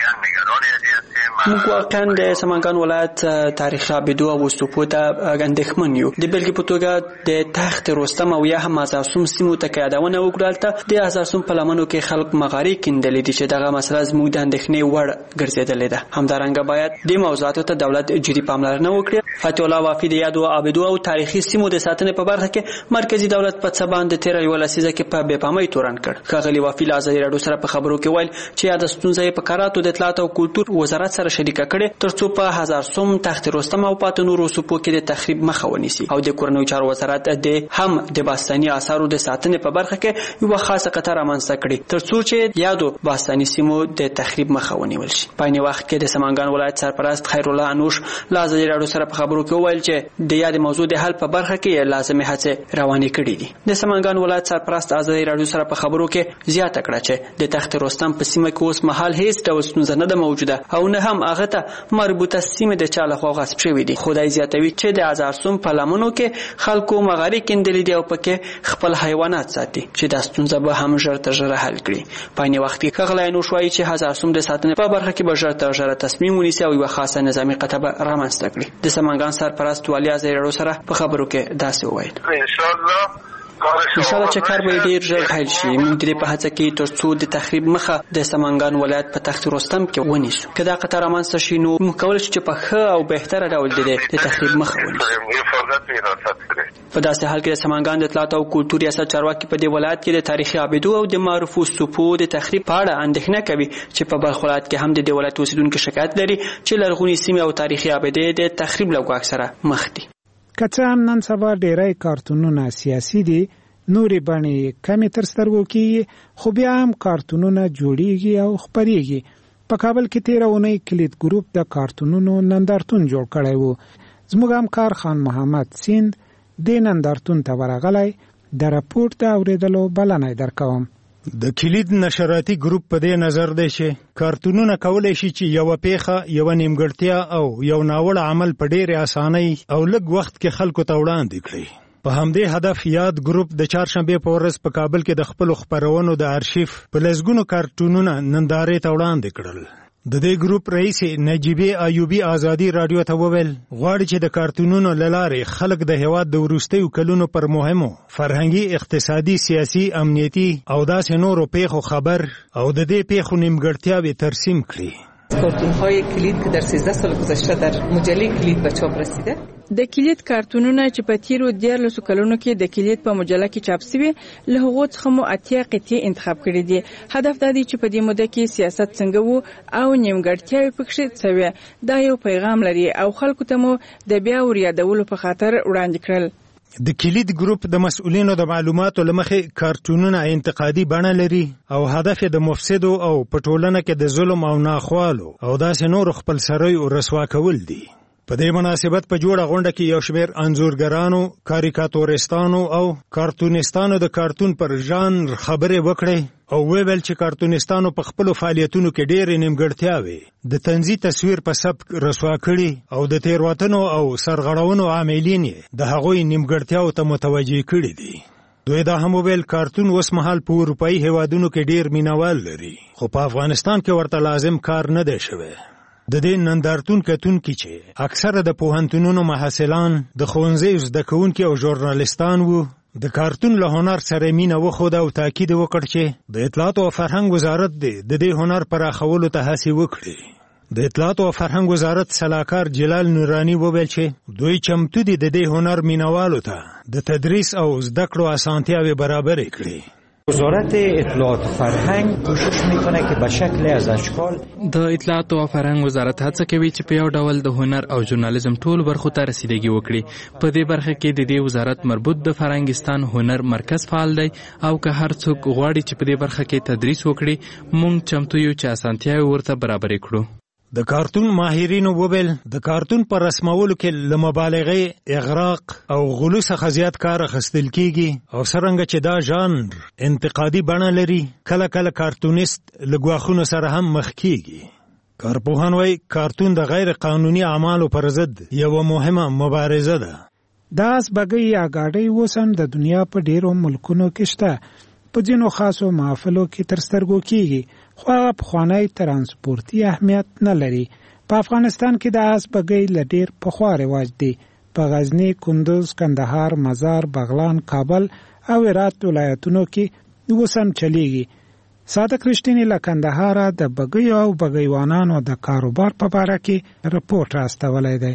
موږ واقعا د سمنګان ولایت تاریخي ابدو او سوپو ته اندېښمن یو. د بېلګې په توګه د تخت رستم او یا هم هزارسوم سیمو ته که یادونه وکړو هلته د هزارسوم په لمنو کې خلک مغارې کیندلې دي چې دغه مسله زموږ د اندېښنې وړ ګرځېدلې ده. همدارنګه باید دې موضوعاتو ته دولت جدي پاملرنه وکړي. فتح الله وافي د یادو ابدو او تاریخي سیمو د ساتنې په برخه کې مرکزي دولت په څه باندې تېره یوه لسیزه کې په بې پامۍ تورن کړ. ښاغلي وافي له ازادي راډیو سره په خبرو کې ویل چې یاده ستونزه یې په کاراتو د اطلاعات او کلتور وزارت سره شریکه کړې ترڅو په هزارسوم تخت رستم او پاتې نورو سوپو کې د تخریب مخه ونیسي او د کورنیو چارو وزارت د باستاني آثارو د ساتنې په برخه کې یوه خاصه قطعه رامنځته کړي ترڅو چې یادو باستاني سیمو د تخریب مخه ونیول شي. په عین وخت کې د سمنګان ولایت سرپرست خیرالله انوش له ازادي راډیو سره په خبرو کې وویل چې د یادې موضوع د حل په برخه کې لازمي هڅې روانې کړي دي. د سمنګان ولایت سرپرست ازادي راډیو سره په خبرو کې زیاته کړه چې د تخت رستم په سیمه کې اوس مهال هیڅ ډول ستونزه نه ده موجوده او نه هم هغه ته مربوطه سیمه د چا لخوا غصب شوې دي. خدای زیاتوي چې د هزارسوم په لمنو کې خلکو مغارې کیندلې دي او پکې خپل حیوانات ساتي چې دا ستونزه به هم ژر تر ژره حل کړي. په عین وخت کې ښاغلی انوش وایي چې هزارسوم د ساتنې په برخه کې به ژر تر ژره تصمیم ونیسي او یوه خاصه نظامي قطعه به رامنځته کړي. د سمنګان سرپرست والي ازادي راډیو سره په خبرو کې داسې وویل انشاءالله چې کار به ډیر ژر حل شي. موږ د دې په هڅه کې ترڅو د تخریب مخه د سمنګان ولایت په تخت رستم کې ونیسو. که دا قطعه رامنځته شي نو موږ کولی شو چې په ښه او بهتره ډول د تخریب مخه ونیسو. په داسې حال کې د سمنګان د اطلاعات او کلتور ریاست چارواکي په دې ولایت کې د تاریخي ابدو او د معروفو سوپو د تخریب په اړه اندېښنه کوي چې په بلخ ولایت کې هم د دې ولایت اوسیدونکي شکایت لري چې لرغونې سیمې او تاریخي ابدې د تخریب له ګواښ سره مخ دي. که څه هم نن سبا ډیری کارتونونه سیاسي دي نورې بڼې کمې تر سترګو کېږي خو بیا هم کارتونونه جوړیږي او خپریږي. په کابل کې تېره اونۍ کلید ګروپ د کارتونونو نندارتون جوړ کړی و. زموږ همکار خان محمد سیند دې نندارتون ته ورغلی د راپورټ د اورېدلو بلنه درکوم. د کلید نشراتي ګروپ په دې نظر دی چې کارتونونه کولی شي چې یوه پیښه یوه نیمګړتیا او یو ناوړه عمل په ډېرې اسانۍ او لږ وخت کې خلکو ته وړاندې کړي. په همدې هدف یاد ګروپ د چهارشنبې په ورځ په کابل کې د خپلو خپرونو د ارشیف په لسګونو کارتونونه نندارې ته وړاندې کړل. د دې ګروپ رئیس نجیبې ایوبي ازادي راډیو ته وویل غواړي چې د کارتونونو له لارې خلک د هېواد د وروستیو کلونو پر مهمو فرهنګي اقتصادي سیاسي امنیتي او داسې نورو پیښو خبر او د دې پیښو نیمګړتیاوې ترسیم کړي. کارتون‌های کلید که در 13 سال گذشته در مجله کلید به چاپ رسیده د کلید کارتونونه چې په تیرو 14 کلونو کې د کلید په مجله کې چاپ شوي له هغو څخه مو اتیا قطعې انتخاب کړي دي. هدف دا دی چې په دې موده کې سیاست څنګه وو او نیمګړتیاوې پکې څه وې دا یو پیغام لري او خلکو ته مو د بیا وریادولو په خاطر وړاندې کړل. د کلید ګروپ د مسؤلینو د معلوماتو له مخې کارتونونه انتقادي بڼه لري او هدف د مفسدو او په ټولنه کې د ظلم او ناخوالو او داسې نورو خپلسریو رسوا کول دي. په دې مناسبت په جوړه غونډه کې یو شمېر انځورګرانو، کاریکاتورستانو او کارتونستانو د کارتون پر ژانر خبرې وکړې او ویل چې کارتونستانو په خپلو فعالیتونو کې ډېرې نیمګړتیاوې د طنزي تصویر په سبک رسوا کړي او د تېروتنو او سرغړونو عاملین یې د هغوی نیمګړتیاوو ته متوجه کړي دي. دوی دا هم وویل کارتون اوس مهال په اروپایي هېوادونو کې ډېر مینوال لري خو په افغانستان کې ورته لازم کار نه دی شوی. د دې نندارتون کتونکي چې اکثره د پوهنتونونو محصلان د ښوونځیو زده کوونکي او ژورنالستان وو د کارتون له هنر سره مینه وښوده او تاکید وکړ چې د اطلاعاتو او فرهنګ وزارت د دې هنر پراخولو ته هڅې وکړي. د اطلاعاتو او فرهنګ وزارت سلاکار جلال نورانی وویل چې دوی چمتو دي د دې هنر مینوالو ته د تدریس او زده کړو اسانتیاوې برابرې کړي. وزارت اطلاعات و فرهنگ کوشش میکنه که به شکل از اشکال د اطلاعات او فرهنګ وزارت هڅه کوي چې په یو ډول د هنر او ژورنالیزم ټول برخو ته رسیدګي وکړي. په دې برخه کې د دې وزارت مربوط د فرهنګستان هنر مرکز فعال دی او که هر څوک غواړي چې په دې برخه کې تدریس وکړي مونږ چمتو یو چې اسانتیاوې ورته برابرې کړو. د کارتون ماهرینو وویل د کارتون پر رسمولو کې له مبالغې، اغراق او غلو څخه زیات کار اخیستل کیږي او څرنګه چې دا ژانر انتقادي بڼه لري، کله کله کارتونیست له ګواښونو سره هم مخ کیږي. کارپوهان وایي کارتون د غیر قانوني اعمالو پر ضد یوه مهمه مبارزه ده. دا اسبګۍ یا ګاډۍ اوس هم د دنیا په ډیرو ملکونو کې شته. په ځینو خاصو محافلو کې تر سترګو کیږي، خو هغه پخوانی ترانسپورتي اهمیت نه لري. په افغانستان کې د اسبګۍ له ډیر پخوا رواج دی. په غزني، کندوز، کندهار، مزار، بغلان، کابل او هرات ولایتونو کې اوس هم چلیږي. صادق رښتینی له کندهاره د بګیو او بګیوانانو د کاروبار په اړه کې رپورټ راستولی دی.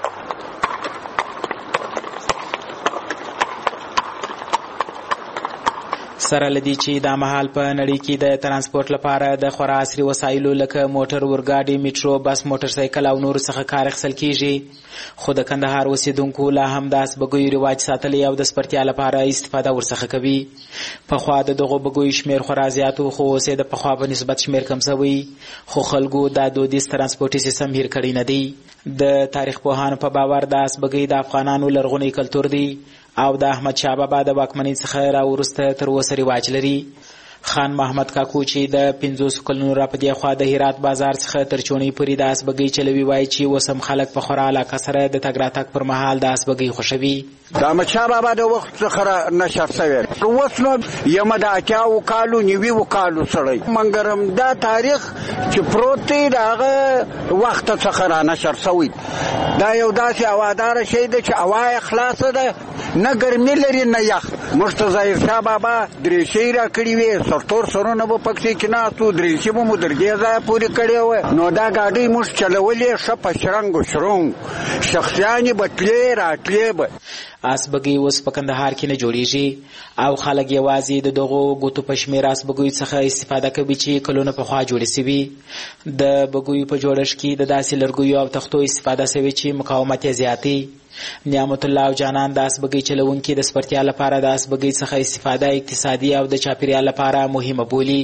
سره لدی چې دا مهال په نړۍ کې د ترانسپورت لپاره د خورا عصري وسایلو لکه موټر، اورګاډي، میټرو، بس، موټر سایکل او نور څخه کار اخیستل کیږي، خو د کندهار اوسیدونکو لا هم د اسبګیو رواج ساتلی او د سپرتیا لپاره استفاده ورڅخه کوي. پخوا د دغو بګیو شمیر خورا زیات و، خو اوس د پخوا په نسبت شمیر کم شوی، خو خلکو دا دودیز ترانسپورتي سیستم هیر کړی نه دی. د تاریخ پوهانو په باور د اسبګۍ د افغانانو لرغونی کلتور دی او د احمد شاه بابا د واکمنۍ څخه راوروسته تر اوسه رواج لري. خان محمد کاکو چې د 50 کلونو را په دې خوا د هرات بازار څخه تر چونې پورې د اسبګۍ چلوي، وایي چې اوس هم خلک په خورا علاقه سره د تګ راتګ پر مهال د اسبګۍ خوښوي. د احمد شاه بابا د وخت څخه نشر شوی، اوس نو یم د 80 کالو 90 کالو سړی منګرم دا تاریخ چې پروت دی د هغه وخت څخه را نشر شوی. دا یو داسې هواداره شی ده چې هوا یې خلاصه ده، نه ګرمي لري نه یخ. موږ ته ظاهر شاه بابا دریشۍ راکړې وې، سرتور سرونه به پکې کېناستو، دریشي به مو تر دې ځایه پورې کړې وه. نو دا ګاډۍ موږ چلولې ښه په شرنګ و شرنګ، شخصیانې به تلې راتلې به. اسبګۍ اوس په کندهار کې نه جوړیږي او خلک یوازې د دغو ګوتو په شمېر اسبګیو څخه استفاده کوي چې کلونه پخوا جوړې سوي. د بګیو په جوړښت کې د داسې لرګیو او تختو استفاده سوي چې مقاومت یې زیاتي. نعمت الله او جانان د اسبګۍ چلونکي د سپرتیا لپاره د اسبګۍ څخه استفاده اقتصادي او د چاپیریال لپاره مهمه بولي.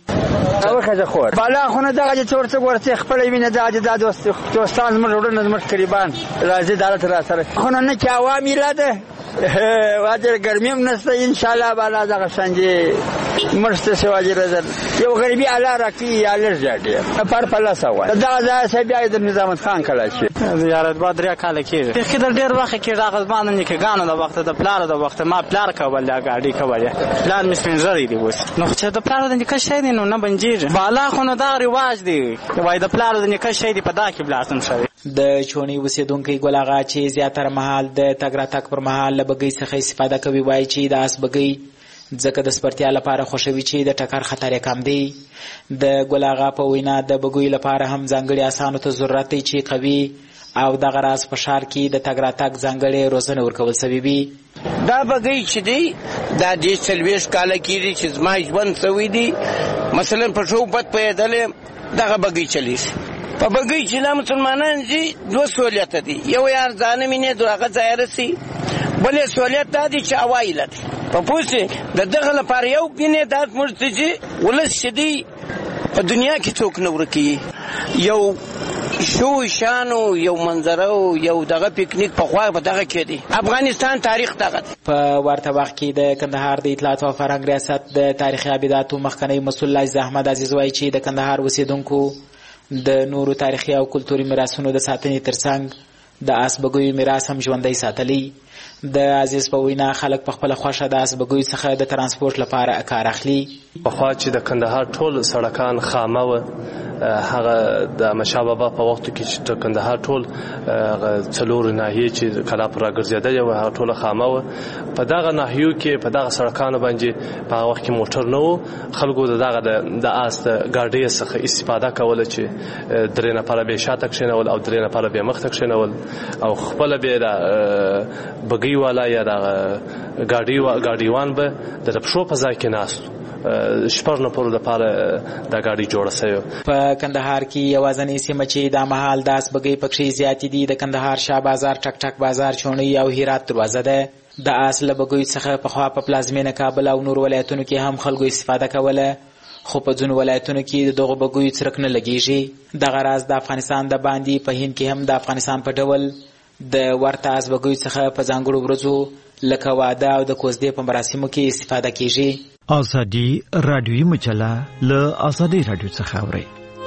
اوخه خور بالا خونه دغه چې ورته ورته خپل وینه د دوستان زموږ وروڼه زموږ قریبان راځي دالت را سره خونه نه چې عوامي لاده واجر ګرمیم نسته ان شاء الله بالا دغه څنګه مرسته سواجر زر یو غریبي اعلی راکی یا لږه پر پلا سوا دا ځای بیا د نظام خان کله شي زیارت باد ریا کال کېږي خدای ډیر وخت کې راغز باندې کې غانو د وخت د پلار د وخت ما پلار کول دا ګاډي کوله پلان مسپنځري دی وس نو چې د پلار د نکاح شې نو نه بنجیر بالا خو نو دا رواج دی وای د پلار د نکاح شې دی په دا کې بلاسم شوی. د چونی اوسیدونکي ګل اغا چې زیاتره مهال د تګ راتګ پر مهال له بګۍ څخه استفاده کوي، وایي چې د اسبګۍ ځکه د سپرتیا لپاره خوښوي چې د ټکر خطر یې کم دی. د ګل اغا په وینا د بګیو لپاره هم ځانګړي اسانو ته ضرورت دی چې قوي او دغه راز په ښار کې د تګ راتګ ځانګړې روزنه ورکول سوي وي. دا بګۍ چې دی دا د 40 کاله کېږي چې زما ژوند سوی دی. مثلا په شوبت پیدلې دغه بګۍ چلیږي. په بګۍ چې دا مسلمانان دي دوه سہولیت دي، یو یار ځانه مینې دغه ځای رسي، بلې سہولیت دا دی چې هوایي لري. په پوسې د دغه لپاره یو ګینې دا زموږ چې ولس چې دی په دنیا کې څوک نه ورکوي. یو شو شانو یو منظره یو دغه پکنیک په خوا په دغه کې دی. افغانستان تاریخ دغه دی. په ورته وخت کې د کندهار د اطلاعات او فرهنګ ریاست د تاریخي ابیداتو مخکنی مسؤل عزیز احمد عزیز وایي چې د کندهار اوسیدونکو د نورو تاریخي او کلتوري میراثونو د ساتنې ترڅنګ د اسبګیو میراث هم ژوندی ساتلی. د عزیز په وینا خلک په خپله خوښه د اسبګیو څخه د ترانسپورت لپاره کار اخلي. پخوا چې د کندهار ټول سړکان خامه وه، هغه د احمدشاه بابا په وخت کې چې د کندهار ټول څلور ناحیې چې کلا پر راګرځېدلې وه هغه ټوله خامه وه. په دغه ناحیو کې په دغه سړکانو باندې په هغه وخت کې موټر نه و، خلکو د دغه د آس د ګاډۍ څخه استفاده کوله چې درې نفره به شاته کښېنول او درې نفره به مخته کښېنول او خپله به د بګۍ والا یا د ګاډیوان به د پښو په ځای کې ناست شپږ نفرو لپاره دا ګاډۍ جوړه سوې. په کندهار کې یوازینۍ سیمه چې دا مهال د اسبګۍ پکښې زیاتې دي د کندهار شاه بازار، ټک ټک بازار، چونۍ او هرات دروازه ده. د آس له بګیو څخه پخوا په پلازمینه کابل او نور ولایتونو کې هم خلکو استفاده کوله، خو په ځینو ولایتونو کې د دغو بګیو څرک نه لګیږي. دغه راز د افغانستان د باندې په هند کې هم د افغانستان په ډول د ورته ازبګیو څخه په ځانګړو ورځو لکه واده او د کوزدې په مراسمو کې استفاده کیږي. ازادي رادیوي مجله له ازادي رادیو څخه اوري.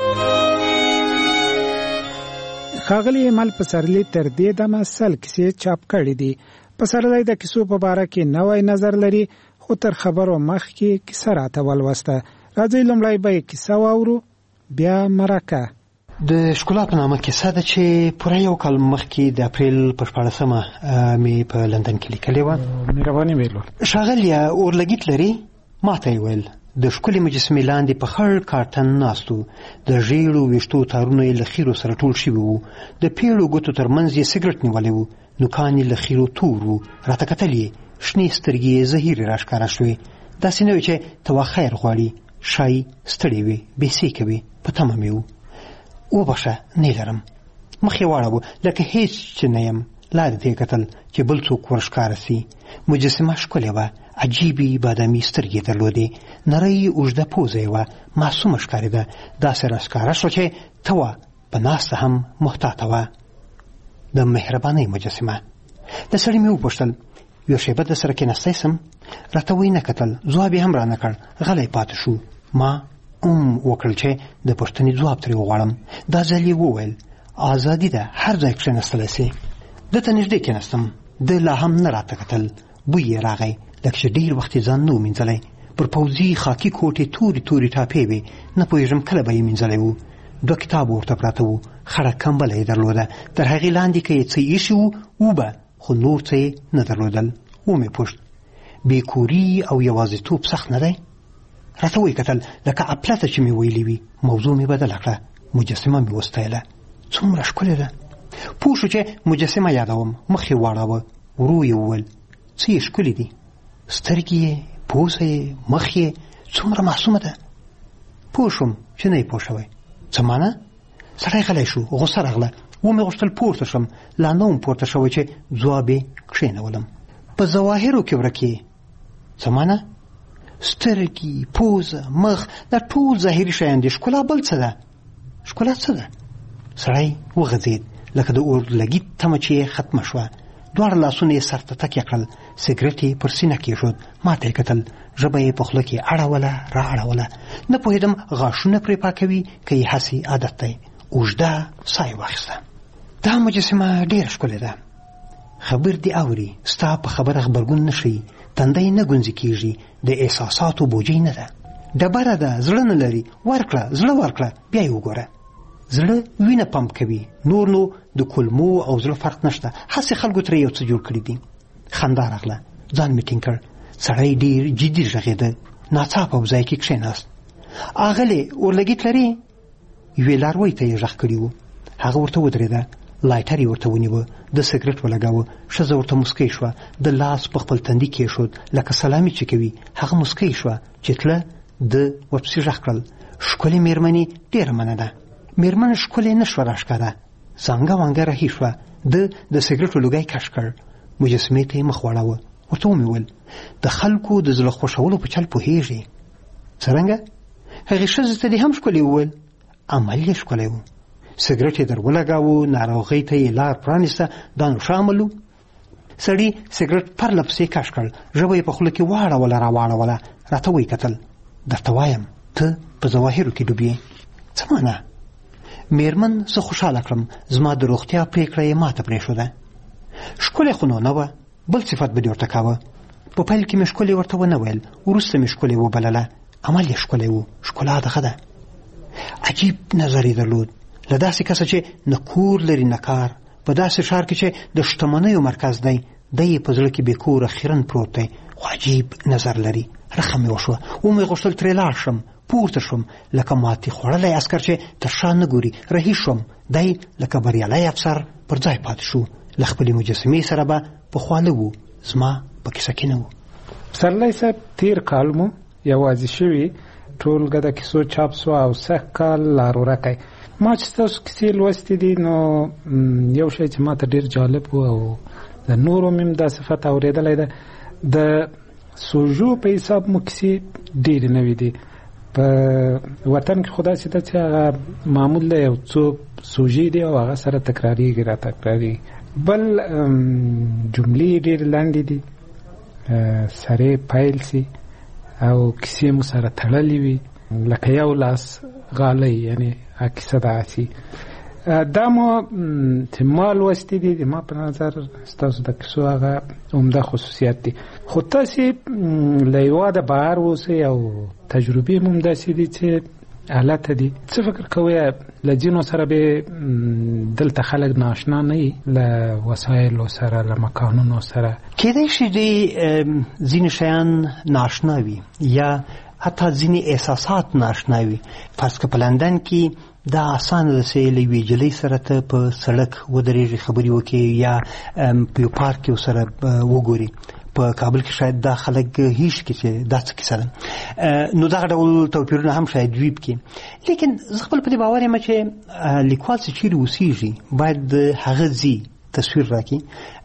ښاغلي ایمل پسرلي تر دې دمه سل کیسې چاپ کړي دي. پسرلی د کیسو په باره کې نوی نظر لري، خو تر خبرو مخکې کیسه راته ولوسته. راځئ لومړی به یې کیسه واورو، بیا مرکه. د ښکلا په نامه کیسه ده چې پوره یو کال مخکې د اپریل په 14مه مې په لندن کې لیکلې وه. مهرباني ویلو. ښاغلیه اورلګیت لري؟ ما ته یې ویل. د ښکلې مجسمې لاندې په خړ کارتن ناست و. د ژیړو ویښتو تارونه یې له خیرو سره ټول شوي وو. د پیړو ګوتو تر منځ یې سګرټ نیولی و. نوکان یې له خیرو تور وو. راته کتل یې. شنې سترګې یې زهیرې راښکاره شوې. داسې نه وې چې ته وا خیر غواړي. ښایي ستړی وې، بېسېکه وې. په تمه مې و. وبخښه نه لرم. مخ یې واړاوه لکه هېڅ چې نه یم. لارې ته یې کتل چې بل څوک ورښکاره سي. مجسمه ښکلې وه. عجیبې بادامي سترګې درلودې. نرۍ اوږده پوزه یې وه. معصومه ښکارېده. داسې راښکاره شوه چې ته وه په ناسته هم محتاطه وه. د مهربانۍ مجسمه. د سړي مې وپوښتل یو شیبه د سره کېناستی سم؟ راته ویې نه کتل. ځواب یې هم رانه کړ. غلی پاتې شو. ما وکړل چې د پوښتنې ځواب ترې وغواړم. دا ځل یې وویل ازادي ده، هر ځای کښېنستلی سې. ده ته نږدې کېناستم. ده لا هم نه راته کتل. بوی یې راغی لکه چې ډېر وخت یې ځان نه و مینځلی. پر پوځي خاکي کوټ یې تورې تورې ټاپې وې. نه پوهېږم کله به یې مینځلی و. 2 کتاب ورته پراته وو. خړه کمبله یې درلوده. تر هغې لاندې که یې څه ایښي وو وبه، خو نور څه یې نه درلودل. ومې پوښت بېکوري او یوازیتوب سخت نه دی؟ راته ویې کتل لکه اپلته چې مې ویلي وي. موضوع مې بدله کړه. مجسمه مې وستایله. څومره ښکلې ده. پوه شو چې مجسمه یادوم. مخ یې واړاوه. ورو یې وویل څه یې ښکلې دي. سترګې یې، پوزه یې، مخ یې څومره معصومه ده. پوه شوم چې نه یې پوه شوی. څه معنی؟ سړی غلی شو. غوسه راغله. ومې غوښتل پورته شم. لا نه وم پورته شوی چې ځواب یې کښېنولم. په ظواهرو کې ورک یې. څه معنی؟ سترګې، پوزه، مخ، دا ټول ظاهري شیان دي. ښکلا بل څه ده؟ ښکلا څه ده؟ سړی وغځېد لکه د اورلګیت تمه چې یې ختمه شوه. دواړه لاسونه یې سر ته تکیه کړل. سګرټ یې پر سینه کېښود. ما ته یې کتل. ژبه یې په خوله کې اړوله را اړوله. نه پوهېدم غاښونه پرې پاکوي که یې هسې عادت دی. اوږده ساه یې واخیسته. دا مجسمه ډېره ښکلې ده. خبر دې اوري. ستا په خبره غبرګون نه ښیي. تندی نه ګونځې کېږي. د احساساتو بوجۍ نه ده. ډبره ده، زړه نه لري. ورکړه، زړه ورکړه، بیا یې وګوره. زړه وینه پمپ کوي. نور نو د کولمو او زړه فرق نشته. هسې خلکو ترې یو څه جوړ کړي دي. خندا راغله. ځان مې ټینګ کړ. سړی ډېر جدي غږېده. ناڅاپه په ځای کې کښېناست. اغلې اورلګیت لري؟ یوې لاروۍ ته یې غږ کړي و. هغه ورته ودرېده. لایټر یې ورته ونیوه. د سګرټ ولګاوه. ښځه ورته مسکی شوه. د لاس په خپل تندي کېښود لکه سلامي چې کوي. هغه مسکی شوه چې تله. د ورپسې غږ کړل ښکلې مېرمنې ډېره مننه ده. مېرمن ښکلې نه شوه راښکاره. څانګه وانګه رهي شوه. ده د سګرټو لوګی کش کړ. مجسمې ته یې مخ واړاوه. ورته ومې ویل د خلکو د زړه خوښولو په چل پوهېږي. څرنګه؟ هغې ښځې ته دې هم ښکلې وویل؟ عمل یې ښکلی و. سګرټ یې در ولګاوه. ناروغۍ ته یې لار پرانیسته. دا نو ښه عمل و. سړي سګرټ پرله پسې کش کړ. ژبه یې په خوله کې واړوله را واړوله. راته ویې کتل. درته وایم ته په ظواهرو کې ډوب یې. څه معنی؟ مېرمن زه خوشحاله کړم. زما د روغتیا پرېکړه یې ماته پرېښوده. ښکلې خو نو نه وه. بل صفت به دې ورته کاوه. په پیل کې مې ښکلې ورته ونه ویل. وروسته مې ښکلې وبلله. عمل یې ښکلی و. ښکلا دغه ده. عجیب نظر یې درلود. له داسې کسه چې نه کور لري نه کار. په داسې ښار کې چې د شتمنیو مرکز دی. دی یې په زړه کې بې کوره خیرن پروت دی. خو عجیب نظر لري. رخه مې وشوه. ومې غوښتل ترې لاړ شم. پورته شوم لکه ماتې خوړلی عسکر چې تر شا نه ګوري. رهي شوم. دی لکه بریالی افسر پر ځای پاتې شو. له خپلې مجسمې سره به پخواله و. زما په کیسه کې نه و. پسرلی صاحب تیر کال مو یوازې شوي ټولګه د کیسو چاپ سوه او سږ کال لار ورکی. ما چې تاسو کیسې لوستې دي نو یو شی چې ما ته ډېر جالب و او د نورو مې هم دا صفت اورېدلی ده. د سوژو په حساب مو کیسې ډېرې نوې دي. په وطن کې خدا سي ته چې هغه معمول دی یو څو سوژې دی او هغه سره تکراریږي را تکراریږي. بل جملې ډېر لاندې دي، سره پیل سي او کیسې مو سره تړلې وي لکه یو لاس غالی، یعنی کیسه داسې. دا مو چې ما لوستي دي د ما په نظر ستاسو د کیسو هغه عمده خصوصیات دي. خو تاسې له هېواده بهر اوسئ او تجربې مو همداسې دي چې حالته دي. څه فکر کوئ له ځینو سره به دلته خلک ناشنا نه وي، له وسایلو سره، له مکانونو سره؟ کیدای شي ځینې شیان ناشنا وي یا حتی ځینې احساسات ناشنا وي. فرض که په لندن کې دا آسانه ده چې له یوې جلۍ سره ته په سړک ودرېږي، خبرې وکړي یا په یو پارک کې ورسره وګوري. په کابل کې شاید دا خلک هیڅ کې چې دا څه کیسه ده. نو دغه ډول توپیرونه هم شاید وي پکې. لیکن زه خپل په دې باور یم چې لیکوال چې چیرې اوسېږي باید د هغه ځي تصویر راکړي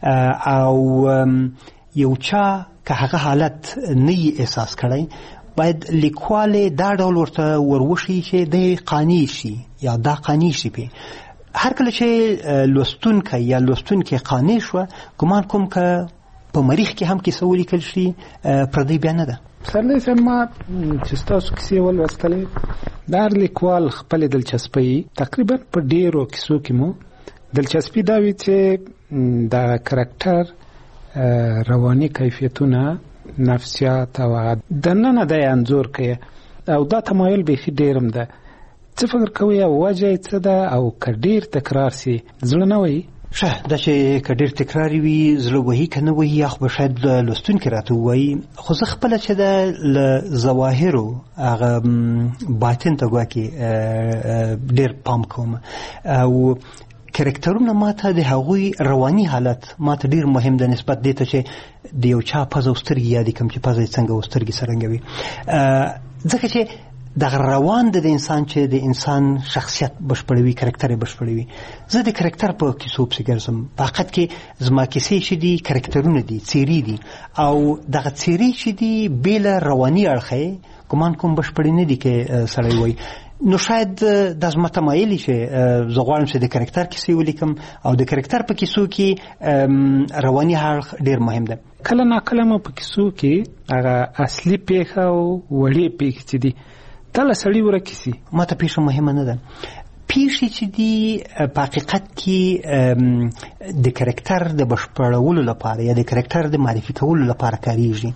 او یو چا که هغه حالت نه یې احساس کړی باید لیکوال دا ډول ورته وروښي چې دی قانع شي یا دا قانع شي پې. هر کله چې لوستونکی یا لوستونکې قانع شوه، ګمان کوم که په مریخ کې هم کیسه ولیکل شي پردی بیا نه ده. پسرلی صاحب، ما چې ستاسو کیسې ولوستلې، د هر لیکوال خپلې دلچسپۍ تقریبا په ډېرو کیسو کې مو دلچسپي دا وي چې د کرکټر رواني کیفیتونه، نفسیات او دننه د انځور کوي او دا تمایل بیخي ډېرم ده. څه فکر کوئ وجه یې څه ده او که ډېر تکرار سي زړه نه وهي؟ ښه، دا چې که ډېر تکرار وي زړه وهي که نه وهي یا خو به شاید لوستونکي راته ووایي. خو زه خپله چې ده له ظواهرو هغه باطن ته ګواکې ډېر پام کوم او کرکټرونه ماته د هغوی رواني حالت ماته ډېر مهم ده نسبت دې ته چې د یو چا پزه او سترګې یادې کړم چې پزه یې څنګه او سترګې څرنګه وي. ځکه چې دغه روان د انسان چې د انسان شخصیت بشپړوي، کرکټر یې بشپړوي. زه د کرکټر په کیسو پسې ګرځم. په حقیقت کې زما کیسې چې دي کرکټرونه دي، څیرې دي او دغه څیرې چې دي بې له رواني اړخه یې ګمان کوم بشپړې نه دي که سړی وایي. نو شاید دا زما تمایل چې زه غواړم چې د کرکټر کیسې ولیکم او د کرکټر په کیسو کې رواني اړخ ډېر مهم ده. کله ناکله مو په کیسو کې هغه اصلي پیښه او وړې پیښې چې دي دا له سړي ورکې سي. ما ته پیښه مهمه نه ده. پیښې چې دي په حقیقت کې د کرکټر د بشپړولو لپاره یا د کرکټر د معرفي کولو لپاره کارېږي.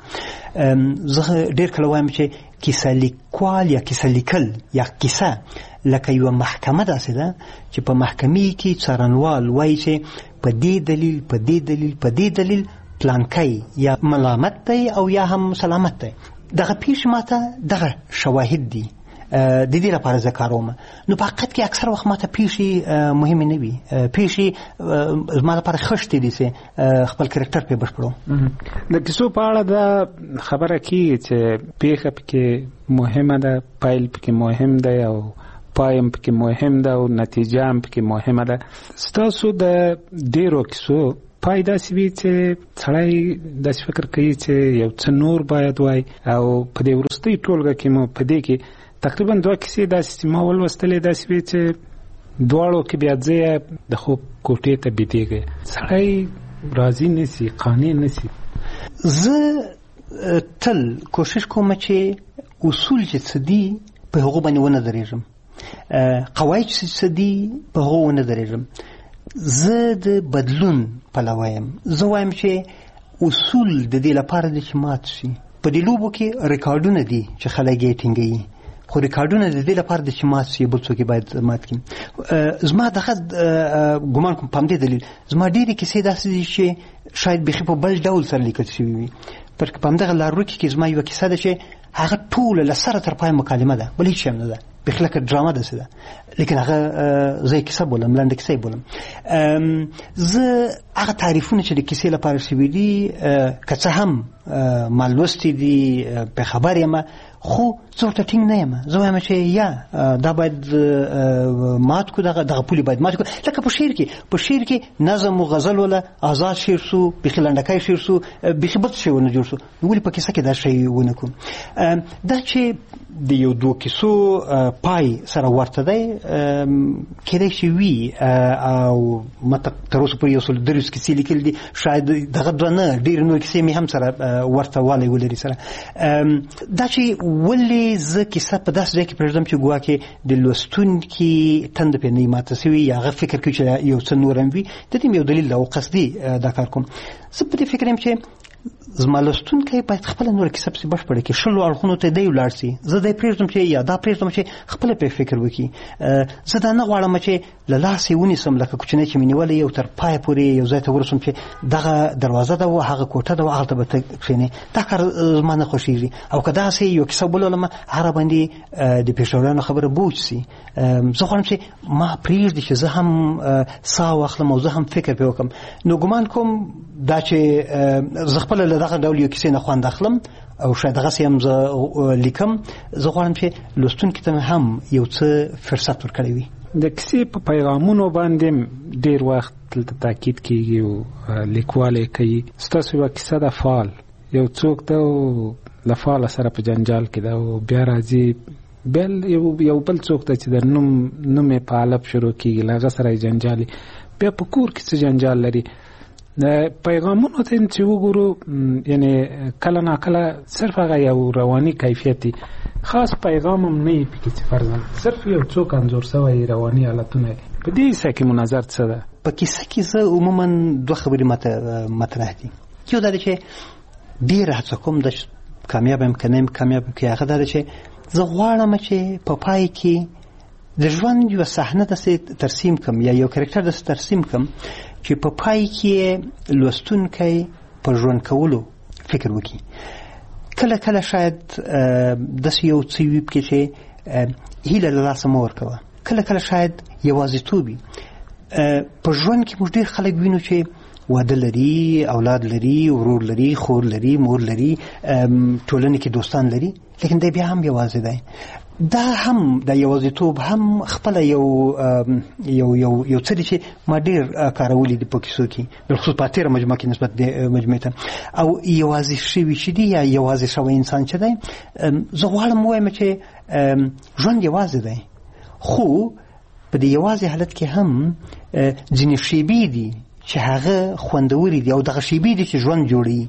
زه ډېر کله وایم چې کیسه لیکوال یا کیسه لیکل یا کیسه لکه یوه محکمه داسې ده چې په محکمې کې څارنوال وایي چې په دې دلیل په دې دلیل په دې دلیل پلانکی یا ملامت دی او یا هم سلامت دی. دغه پیښې ماته دغه شواهد دي د دې لپاره زه کاروم. نو په حقیقت کې اکثر وخت ماته پیښې مهمې نه وي. پیښې زما لپاره خښتې دي چې خپل کرکټر پرې بشپړوم. د کیسو په اړه دا خبره کېږي چې پیښه پکې مهمه ده، پیل پکې مهم دی او پایم پکې مهم ده او نتیجه هم پکې مهمه ده. ستاسو د ډېرو کیسو پای داسې وي چې سړی داسې فکر کوي چې یو څه نور باید وای او په دې وروستۍ ټولګه کې مو په دې کې تقریبا 2 کیسې داسې چې ما ولوستلې داسې وي چې دواړو کې بیا ځای د خوب کوټې ته بېدېږي، سړی راضي نه سي، قانع نه سي. زه تل کوشش کوم چې اصول چې څه دي په هغو باندې ونه درېږم، قواعد چې څه دي په هغو ونه درېږم. زه د بدلون پلوی یم. زه وایم چې اصول د دې لپاره دي چې مات شي. په دې لوبو کې ریکارډونه دي چې خلک یې ټینګوي، خو ریکارډونه د دې لپاره دي چې مات شي، بل څوک یې باید مات کړي. زما دغه ګمان کوم په همدې دلیل زما ډېرې کیسې داسې دي چې شاید بیخي په بل ډول سره لیکل شوي وي. په همدغه لارورکي کې زما یوه کیسه ده چې هغه ټوله له سره تر پایه مکالمه ده، بل هېڅ شی هم نه ده، بیخي لکه ډرامه داسې ده. لیکن هغه زه یې کیسه بولم، لنډه کیسه یې بولم. زه هغه تعریفونه چې د کیسې لپاره شوي دي که څه هم ما لوستي دي په خبر یم، خو زه ورته ټینګ نه یم. زه وایم چې یا دا باید مات کړو، دغه پولې باید مات کړو. لکه په شعر کې نظم و غزل وله آزاد شعر سو، بیخي لنډکی شعر سو، بیخي بل شی ونه جوړ سو. ولې په کیسه کې دا شی ونه کړو؟ دا چې د یو دوه کیسو پای سره ورته دی کېدای شي وي او ما تر اوسه پورې یو څو دریوس کیسې لیکلي دي شاید دغه دوه نه ډېرې نورې کیسې مې هم سره ورته والی ولري سره دا چې ولې زه کیسه په داسې ځای کې پرېږدم چې ګواکې د لوستونکي تنده پرې نه وي ماته سوي یا هغه فکر کوي چې یو څه نور هم وي د دې یو دلیل ده او قصدي دا کار کوم زه په دې فکر یم چې زما لوستونکی باید خپله نوره کیسه پسې بشپړه کړي شلو اړخونو ته دی ولاړ سي زه دی پرېږدم چې یا دا پرېږدم چې خپله پرې فکر وکړي زه دا نه غواړم چې له لاسې ونیسم لکه کوچنی چې مې نیولی یو تر پایه پورې یو ځای ته ورسوم چې دغه دروازه ده و هغه کوټه ده و هغلته به ته کښېنې دا کار زما نه خوښېږي او که داسې یو کیسه ولولم هغه باندې د پېښوریانو خبره بوج سي زه غواړم چې ما پرېږدي چې زه هم ساه واخلم او زه هم فکر پرې وکړم نو ګمان کوم دا چې زه خپله له دغه ډول یو کیسې نه خوند اخلم او شاید دغسې هم زه لیکم زه غواړم چې لوستونکي ته هم یو څه فرصت ورکړی وي د کیسې په پیغامونو باندې ډېر وخت دلته تاکید کېږي او لیکوال یې کوي ستاسو یوه کیسه ده فال یو څوک ده او له فاله سره په جنجال کې ده او بیا راځي بل یو بل څوک ده چې د نوم یې په علب شروع کېږي له هغه سره یې جنجال بیا په کور کې څه جنجال لري د پیغامونو ته چې وګورو یعنی کله ناکله صرف هغه یو رواني کیفیت دی خاص پیغام هم نه وي پکې چې فرضاً صرف یو څوک انځور سوی رواني حالتونه په دې کیسه کې مو نظر څه ده په کیسه کې زه عموما دوه خبرې مطرح دي یو دا دی چې ډېره هڅه کوم د کامیاب یم که نه یم کامیاب یم که هغه دا دی چې زه غواړم چې په پای کې د ژوند یوه صحنه داسې ترسیم کړم یا یو کرکټر داسې ترسیم کړم چې په پای کې لوستونکی په ژوند کولو فکر وکړي کله کله شاید داسې یو څه وي پکې چې هیله له لاسه مه ورکوه کله کله شاید یوازیتوب وي په ژوند کې موږ ډېر خلک وینو چې واده لري اولاد لري ورور لري خور لري مور لري ټولنې کې دوستان لري لیکن دی بیا هم یوازې دی دا هم د یوازیتوب هم خپله یو څه دی چې ما ډېر کارولی دي په کیسو کې بالخصوص په تېره مجموعه کې نسبت مجموعې ته او یوازې شوي چې دي یا یوازې شوی انسان چې دی زه غواړم ووایم چې ژوند یوازې دی خو په دې یوازې حالت کې هم ځینې شیبې دي چې هغه خوندوري دي او دغه شیبې دي چې ژوند جوړوي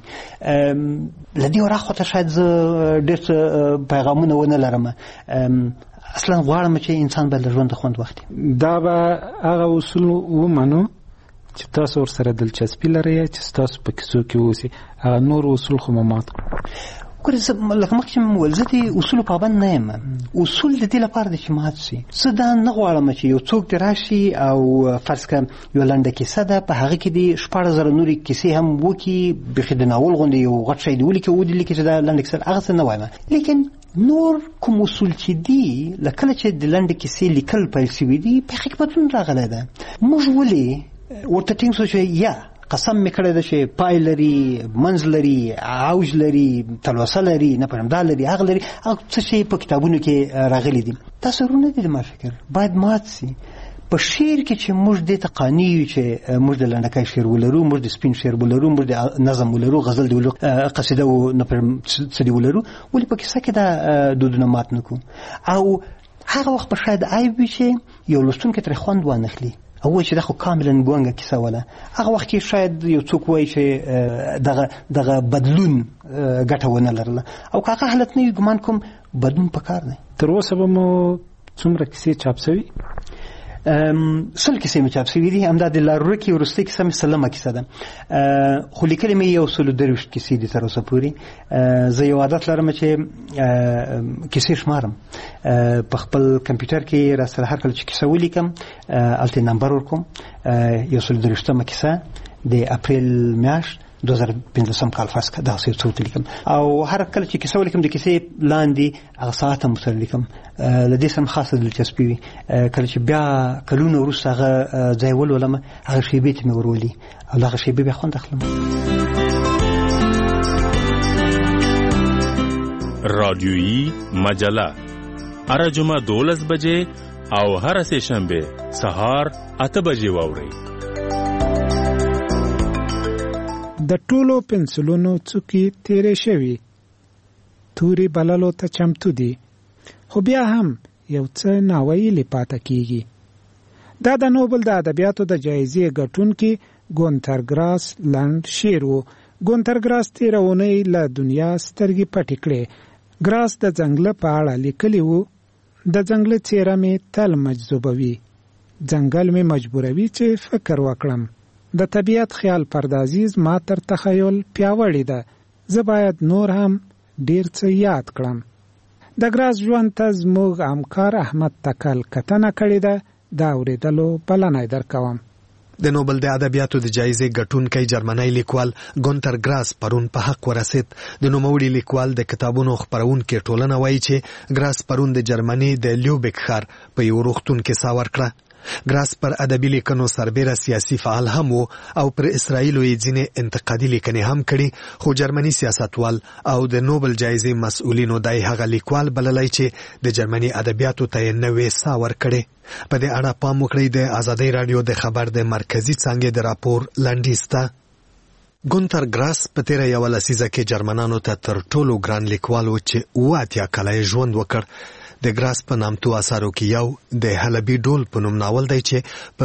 له دې وراخواته شاید زه ډېر څه پیغامونه ونه لرم اصلا غواړم چې انسان باید له ژونده خوند واخلي دا به هغه اصول ومنو چې تاسو ورسره دلچسپي لرئ چې ستاسو په کیسو کې اوسي هغه نور اصول خو مات ګوره زه لکه مخکې مې وویل زه د اصولو پابند نه یم اصول د دې لپاره دی چې مات شي زه دا نه غواړم چې یو څوک دې راشي او فرض کړه یوه لنډه کیسه ده په هغه کې دې 16000 نورې کیسې هم وکړي بیخي د ناول غوندې یو غټ شی دې ولیکي ودې لیکي چې دا لنډه کیسه هغسې نه وایم لیکن نور کوم اصول چې دي له کله چې د لنډې کیسې لیکل پیل شوي دي په هغې کې بدلون راغلی ده موږ ولې ورته ټینګ شو چې یا قسم مې کړی ده چې پای لري منځ لري اوج لري تلوسه لري نه پوهېږم دا لري هغه لري هغه څه شی په کتابونو کې راغلي دي دا سرونه دي ما فکر باید مات سي په شعر کې چې موږ دې ته قانع یو چې موږ د لنډکی شعر ولرو موږ د سپین شعر ولرو موږ د نظم ولرو غزل دې ولرو قصیده و نه پوهېږم څه دې ولرو ولې په کیسه کې دا دودونه مات نه کړو او هغه وخت به شاید عیب وي چې یو لوستونکی ترې خوند وانخلي او وایي چې دا خو کاملا ګونګه کیسه وله هغه وخت کې شاید یو څوک وایي چې دغه بدلون ګټه ونه لرله او که هغه حالت نه وي ګمان کوم بدلون پکار دی تر اوسه به مو څومره کیسې چاپ شوي 100 کیسې مې چاپ شوي دي همدا د لارورکي وروستۍ کیسه مې 30مه کیسه ده خو لیکلې مې یو 123 کیسې دي تر اوسه پورې زه یو عادت لرم چې کیسې شمارم په خپل کمپیوټر کې را سره هر کله چې کیسه ولیکم هلته نمبر ورکوم یو 123مه کیسه د اپریل میاشت 2015 کال فرض کړه دا څه څه لیکم او هر کله چې کیسه ولیکم د کیسې لاندې هغه ساعت هم سره لیکم له دې سره خاصه دلچسپي وي کله چې بیا کلونه وروسته هغه ځای ولولم هغه شیبې ته مې ورولي او هغه شیبې بیا خوند اخلم رادیویی مجله هر جمعه 12 بجې او هر سه شنبه سهار 8 بجې واورئ د ټولو پنسلونو څوکې تیرې شوي توري بللو ته چمتو دي، خو بیا هم یو څه ناویلي پاته کیږي. دا د نوبل د ادبیاتو د جایزې ګټونکي ګونتر ګراس لنډ شعر و. ګونتر ګراس تېره اونۍ له دنیا سترګې پټې کړې. ګراس د ځنګله په اړه لیکلي وو: د ځنګله څېره مې تل مجذوبوي، ځنګل مې مجبوروي چې فکر وکړم. د طبیعت خیال پردازي زما تر تخیل پیاوړې ده، زه باید نور هم ډیر څه یاد کړم. د ګراس ژوند ته زموږ همکار احمد تکل کتنه کړې ده، دا اورېدلو بلنه درکوم. د نوبل د ادبیاتو د جایزې ګټونکی جرمنی لیکوال ګونتر ګراس پرون په حق ورسید. د نوموړي لیکوال د کتابونو خپرونکې ټولنه وایي چې ګراس پرون د جرمني د لیوبک ښار په یو روغتون کې ساه ورکړه. ګراس پر ادبي لیکنو سربیره سیاسي فعال هم و او پر اسرائیلو یې ځینې انتقادي لیکنې هم کړي، خو جرمني سیاستوال او د نوبل جایزې مسؤلینو دای هغه لیکوال بللی چې د جرمني ادبیاتو ته یې نوې ساه ورکړې. په دې اړه پام وکړئ د ازادۍ راډیو د خبر د مرکزي څانګې د راپور لنډیز ته. ګونتر ګراس په تیره یوه لسیزه کې جرمنانو ته تر ټولو ګران لیکوال و چې 80 کاله یې ژوند وکړ. د ګراس په نامتو اثارو کې یو د حلبي ډول په نوم ناول دی چې په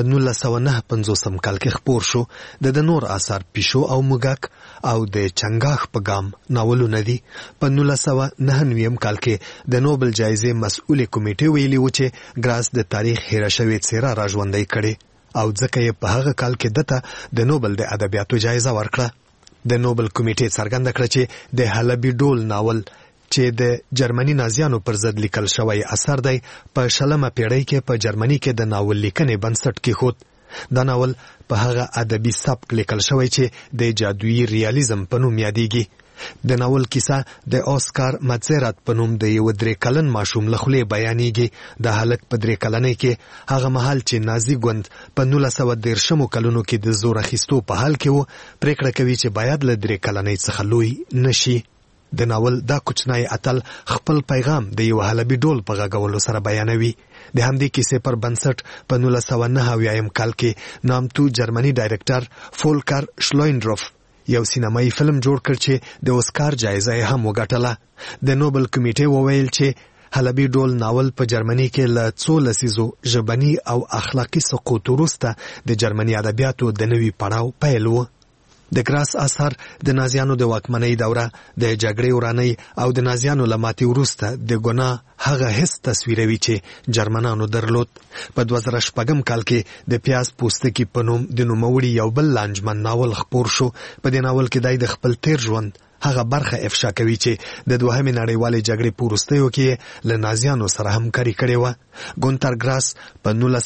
1959 کال کې خپور شو. د نور اثار پیشو او موږک او د چنګاښ په ګام ناولونه دي. په 1999 کال کې د نوبل جایزې مسؤلې کمیټې ویلي و چې ګراس د تاریخ هیره شوې څېره راژوندۍ کړې او ځکه یې په هغه کال کې دته د نوبل د ادبیاتو جایزه ورکړه. د نوبل کمیټې څرګنده کړه چې د حلبي ډول ناول چې د جرمني نازیانو پر ضد لیکل شوی اثر دی، په 20مه پیړۍ کې په جرمني کې د ناول لیکنې بنسټ کېښود. دا ناول په هغه ادبي سبک لیکل شوی چې د جادویي ریالیزم په نوم یادیږي. د ناول کیسه د اوسکار ماتزرات په نوم د یو 3 کلن ماشوم له خولې بیانېږي. د هلک په 3 کلنۍ کې هغه مهال چې نازي ګوند په 1913 کلونو کې د زور اخیستو په حال کې و، پریکړه کوي چې باید له 3 کلنۍ څخه لوی نشي. د ناول دا کوچنی اتل خپل پیغام د یو حلبي ډول په غږولو سره بیانوي. د همدې کیسې پر بنسټ په 1999 کال کې نامتو جرمني ډایرکټر فولکر شلوینډروف یو سینمایي فلم جوړ کړ چې د اوسکار جایزه یې هم وګټله. د نوبل کمیټې وویل چې حلبي ډول ناول په جرمني کې له 2 لسیزو ژبني او اخلاقي سقوط وروسته د جرمني ادبیاتو د نوي پړاو پیل و. د ګراس اثر د نازیانو د واکمنۍ دوره، د جګړې ورانۍ او د نازیانو له ماتې وروسته د ګناه هغه حس تصویروي چې جرمنانو درلود. په 2006 کال کې د پیاز پوستکي په نوم د نوموړي یو بل لانجمن ناول خپور شو. په دې ناول کې دی د خپل تیر ژوند هغه برخه افشا کوي چې د دوهمې نړیوالې جګړې په وروستیو کې له نازیانو سره همکاري کړې وه. ګونتر ګراس په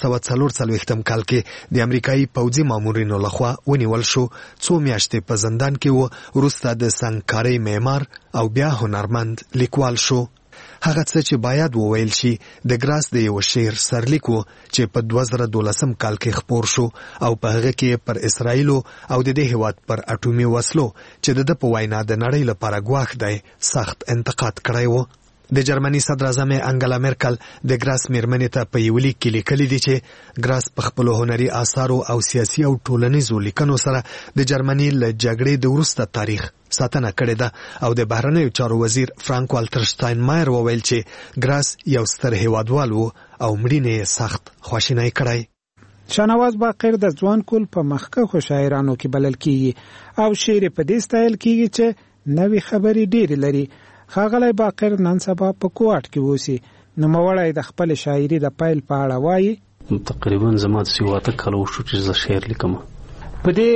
1944 کال کې د امریکایي پوځي مامورینو لخوا ونیول شو. 2 میاشتې په زندان کې و، وروسته د سنګکارۍ معمار او بیا هنرمند لیکوال شو. هغه څه چې باید وویل شي د ګراس د یو شعر سرلیک و چې په 2012 کال کې خپور شو او په هغه کې پر اسرائیلو او د دې هیواد پر اټومي وسلو چې د په وینا د نړۍ لپاره ګواښ دی سخت انتقاد کړی و. د جرمني صدر اعظم انګلا مرکل د ګراس میرمنې ته په یو لیک کې لیکلي دي چې ګراس په خپلو هنري آثارو او سیاسي او ټولنیزو لیکنو سره د جرمني له جګړې د وروسته تاریخ ساتنه کړې ده. او د بهرنیو چارو وزیر فرانک والټر شتاینمایر وویل چې ګراس یو ستر هیوادوال و او مړینې سخت خواشینی کړی. شاهنواز باقر د ځوان کول په مخکښو شاعرانو کې بلل کیږي او شعر په دې سټایل کیږي چې نوې خبرې ډېرې لري. ښاغلی باقر نن سبا په کوټ کې اوسي. نوموړی د خپل شاعري د پیل په اړه وایي: تقریبا زما د 7 کالو وشو چې زه شعر لیکم. په دې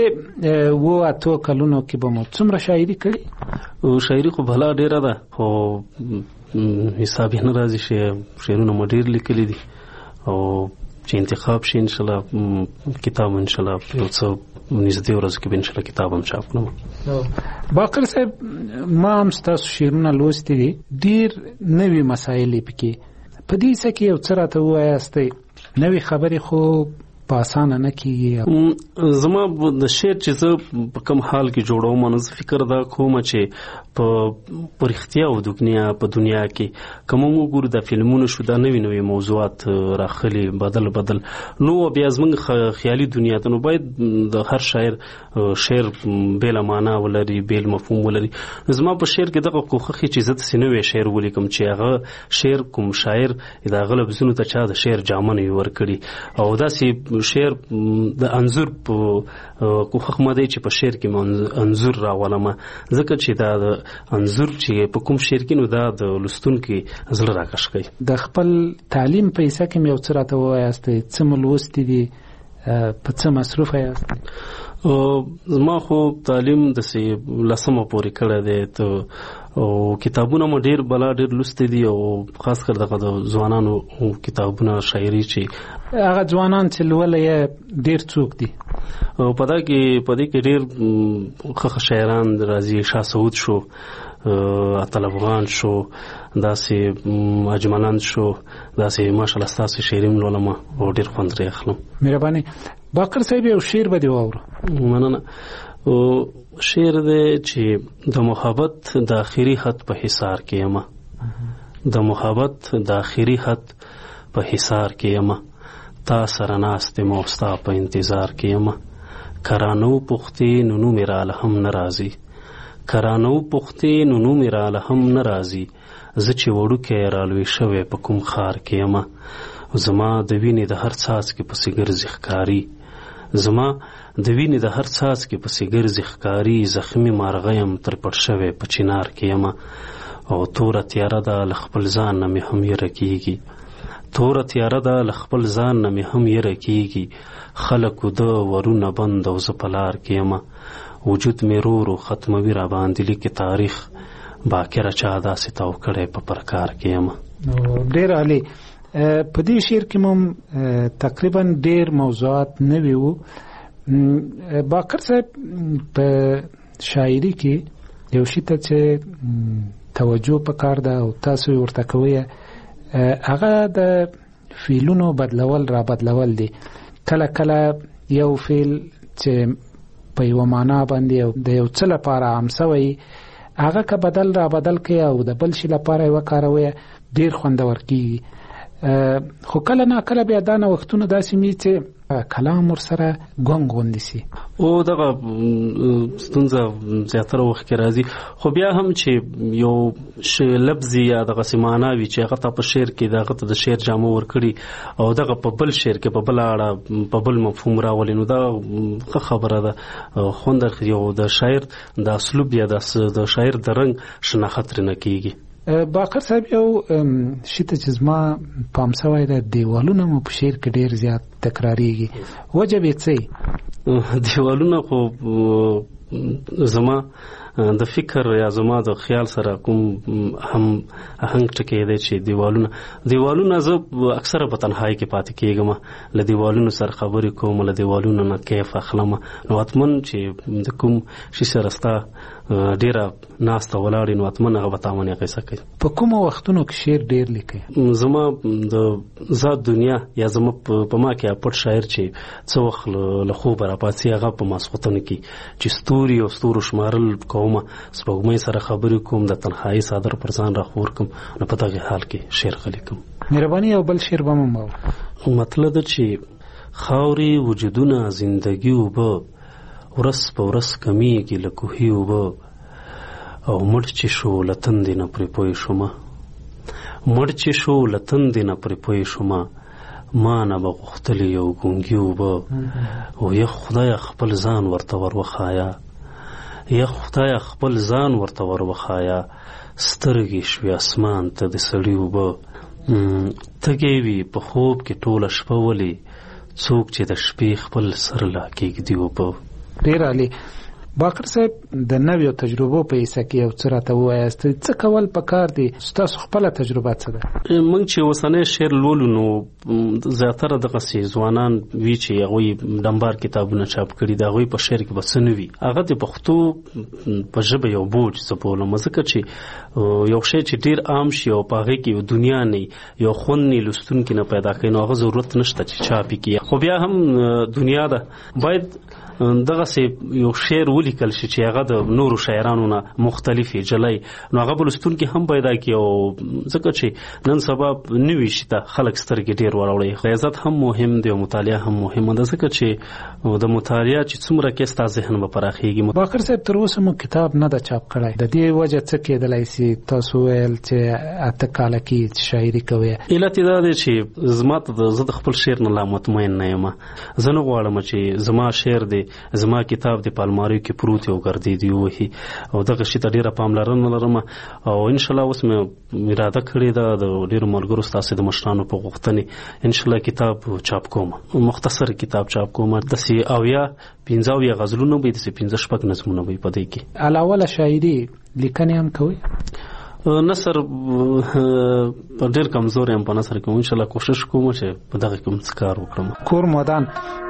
8 کلونو کې به مو څومره شاعري کړې؟ شاعري خو بلا ډېره ده، خو حساب یې نه راځي. شعرونه مو ډېر لیکلي دي او چې انتخاب شي انشاءالله کتاب انشاءالله یو څه نږدې ورځو کې به انشاءالله کتاب هم چاپ کړم. باقر صاحب، ما هم ستاسو شعرونه لوستي دي، ډېر نوي مسایل یې پکې. په دې څه کې یو څه راته ووایاستئ؟ نوې خبرې خو په اسانه نه کیږي. زما د شعر چې زه په کوم حال کې جوړوم نو زه فکر دا کوم چې په رښتیا او په دنیا کې کوم وګورو د فلمونو شو د نوې موضوعات راخلي بدل نو بیا زموږ خیالي دنیا ته نو باید د هر شعر بېله معنا ولري بېل مفهوم ولري. زما په شعر کې دغه کوښښ چې زه داسې نوی شعر ولیکم چې هغه شعر کوم شاعر د هغه لفظونو ته چا د شعر جامه نه وي ورکړي او داسې شعر د انځور په کوښښ مه دی چې په شعر کې مې انځور راولمه ځکه چې دا د انځور چې په کوم شعر کې نو دا د لوستونکي زړه راکش کوي. د خپل تعلیم په حصه کې مې یو څه راته ووایاستئ څه مو لوستي دي په څه مصروفه یاست؟ زما خو تعلیم داسې 10 پورې کړی دی او کتابونه مو ډېر لوستي دي او خاص کر دغه د ځوانانو کتابونه شاعري چې هغه ځوانان چې لولي ډېر څوک دي په دې کې ډېر ښه شاعران راځي. شاه سعود شو، عطل افغان شو، داسې اجملند شو، داسې ماشاءالله ستاسو شعریم لولم او ډېر خوند ترې اخلم. مهرباني. باقر صاحب یو شعر به دې واورو. مننه. شعر دی چې د محبت د آخري خط په حصار کې یم، د محبت د آخري خط په حصار کې یم، تا سره ناست یم او ستا په انتظار کې یم. کرانو پختې نو نوم را له هم نه راځي، کرانو پختې نو نوم را له هم نه راځي. زه چې وړوکی رالوی شوی په کوم ښار کې یم، زما د وینې د هر څاڅکي پسې ګرځي ښکاري، زما د وینې د هر څاڅکي پسې ګرځي ښکاري. زخمي مارغه یم تر پټ شوی په چنار کې یم او توره تیاره ده له خپل ځان نه مې هم یره کېږي، توره تیاره ده له خپل ځان نه مې هم یره کېږي. خلکو د ورونه بند او زه په لار کې یم، وجود مې رو ختموي را باندې لیکي تاریخ، باکره چا داسې تاو کړی په پرکار کې یم. ډېر عالي. په دې شعر کې مو تقریبا ډېر موضوعات نوي وو. باقر صاحب په شاعري کې یو شي ته چې توجه پکار ده او تاسو ورته کوئ هغه د فعلونو بدلول دي. کله یو فعل چې په یو معنا باندې د یو څه لپاره عام شوی هغه که بدل کړي او د بل شي لپاره یې وکاروي ډېر خوندور کېږي. خو کله نه کله بیا دا نوښتونه داسې وي چې کلام ورسره غونډې شي او دغه ستونزه زیاتره وخت کې راځي. خو بیا هم چې یو لفظي یا دغه معنا وي چې هغه ته په شعر کې دغه ته د شعر جامه ورکړي او دغه په بل شعر کې په بل اړه په بل مفهوم راولي نو دا خبره ده. خوند یو د شاعر د اسلوب یا د شاعر د رنګ شناخت نه کیږي. باقر صاحب یو شته چې زما پام شوی د دیوالونه مو په شعر کې ډېر زیات تکراریږي، وجه به څه؟ دیوالونه خو زما د فکر یا زما د خیال سره کوم هم هنګ ټکی دی چې دیوالونه زه اکثره په تنهایی کې پاتې کېږم، له دیوالونو سره خبرې کوم، له دیوالونو نه کیف اخلم. نو اتمن چې د کوم شي سره ستا ډېره ناسته ولاړې نو اتمن هغه به تا باندې قصه کوي. په کومو وختونو کې شعر ډېر لیکئ؟ زما د ذات دنیا یا زما په ما کې پټ شاعر چې څه وخت له خوبه راپاڅي هغه په ماسختنو کې چې ستوري او ستورو شمارل کوم، سپوږمۍ سره خبرې کوم، د تنهایی صادر پر ځان راخور کوم، نو په دغه حال کې شعر لیکم. مهرباني. یو بل شعر به مو مطلب ده چې خاورې وجودونه زندگی اوبه ورځ په ورځ کمیږي له کوهي اوبه او مړ چې شو له تندې نه پرې پوه شومه، مړ چې شو له تندې نه پرې پوه شومه، ما نه به غوښتلې یو ګونګي اوبه او یا خدای خپل ځان ورته وروخایه، یا خدای خپل ځان ورته وروخایه، سترګې شوې اسمان ته د سړي اوبه، تږې وي په خوب کې ټوله شپه ولې څوک چې د شپې خپل سر لا کېږدي اوبه. ډېر عالي. باقر صاحب د نویو تجربو په حصہ کې یو څه راته ووایاست څه کول پکار دي ستاسو خپله تجربه څه ده؟ موږ چې اوسنی شعر لولو نو زیاتره دغسې ځوانان وي چې هغوی ډمبار کتابونه چاپ کړي د هغوی په شعر کې به څه نه وي هغه د پښتو په ژبه یو بوج زه بولم ځکه چې یو شی چې ډېر عام شي او په هغې کې یو دنیا نه یو خوند نه لوستونکي نه پیدا کوي نو هغه ضرورت نشته چې چاپ یې کړي خو بیا هم دنیا ده باید دغسې یو شعر ولیکل شي چې هغه د نورو شاعرانو نه مختلف جلی نو هغه به لوستونکي هم پیدا کړي او ځکه چې نن سبا نوي شي ته خلک سترګې ډېر وراوړي غیرت هم مهم دی او مطالعه هم مهمه ده ځکه چې د مطالعه چې څومره کې ستا ذهن به پراخېږي. باقر صاحب تر اوسه مو کتاب نه ده چاپ کړی د دې وجه څه کېدلی سي تاسو ویل چې 8 کاله کې شاعري کوئ علت یې دا دی چې زما زه د خپل شعر نه لا مطمئن نه یم زه نه غواړم چې زما شعر دی زما کتاب د پالماري کې پروت یو ګرځېدي وهي او دغه شي ته ډېره پاملرنه لرم او انشاءالله اوس مې اراده کړې ده د ډېرو ملګرو ستاسې د مشرانو په غوښتنې انشاءالله کتاب چاپ کوم مختصر کتاب چاپ کوم داسې 15 غزلونه به داسې 15 نظمونه به په دې کې علاوه له شاعري لیکنې هم کوئ؟ نثر ډېر کمزور یم په نثر کې انشاءالله کوشش کوم چې په دغه کې څه کار وکړم. کور مودان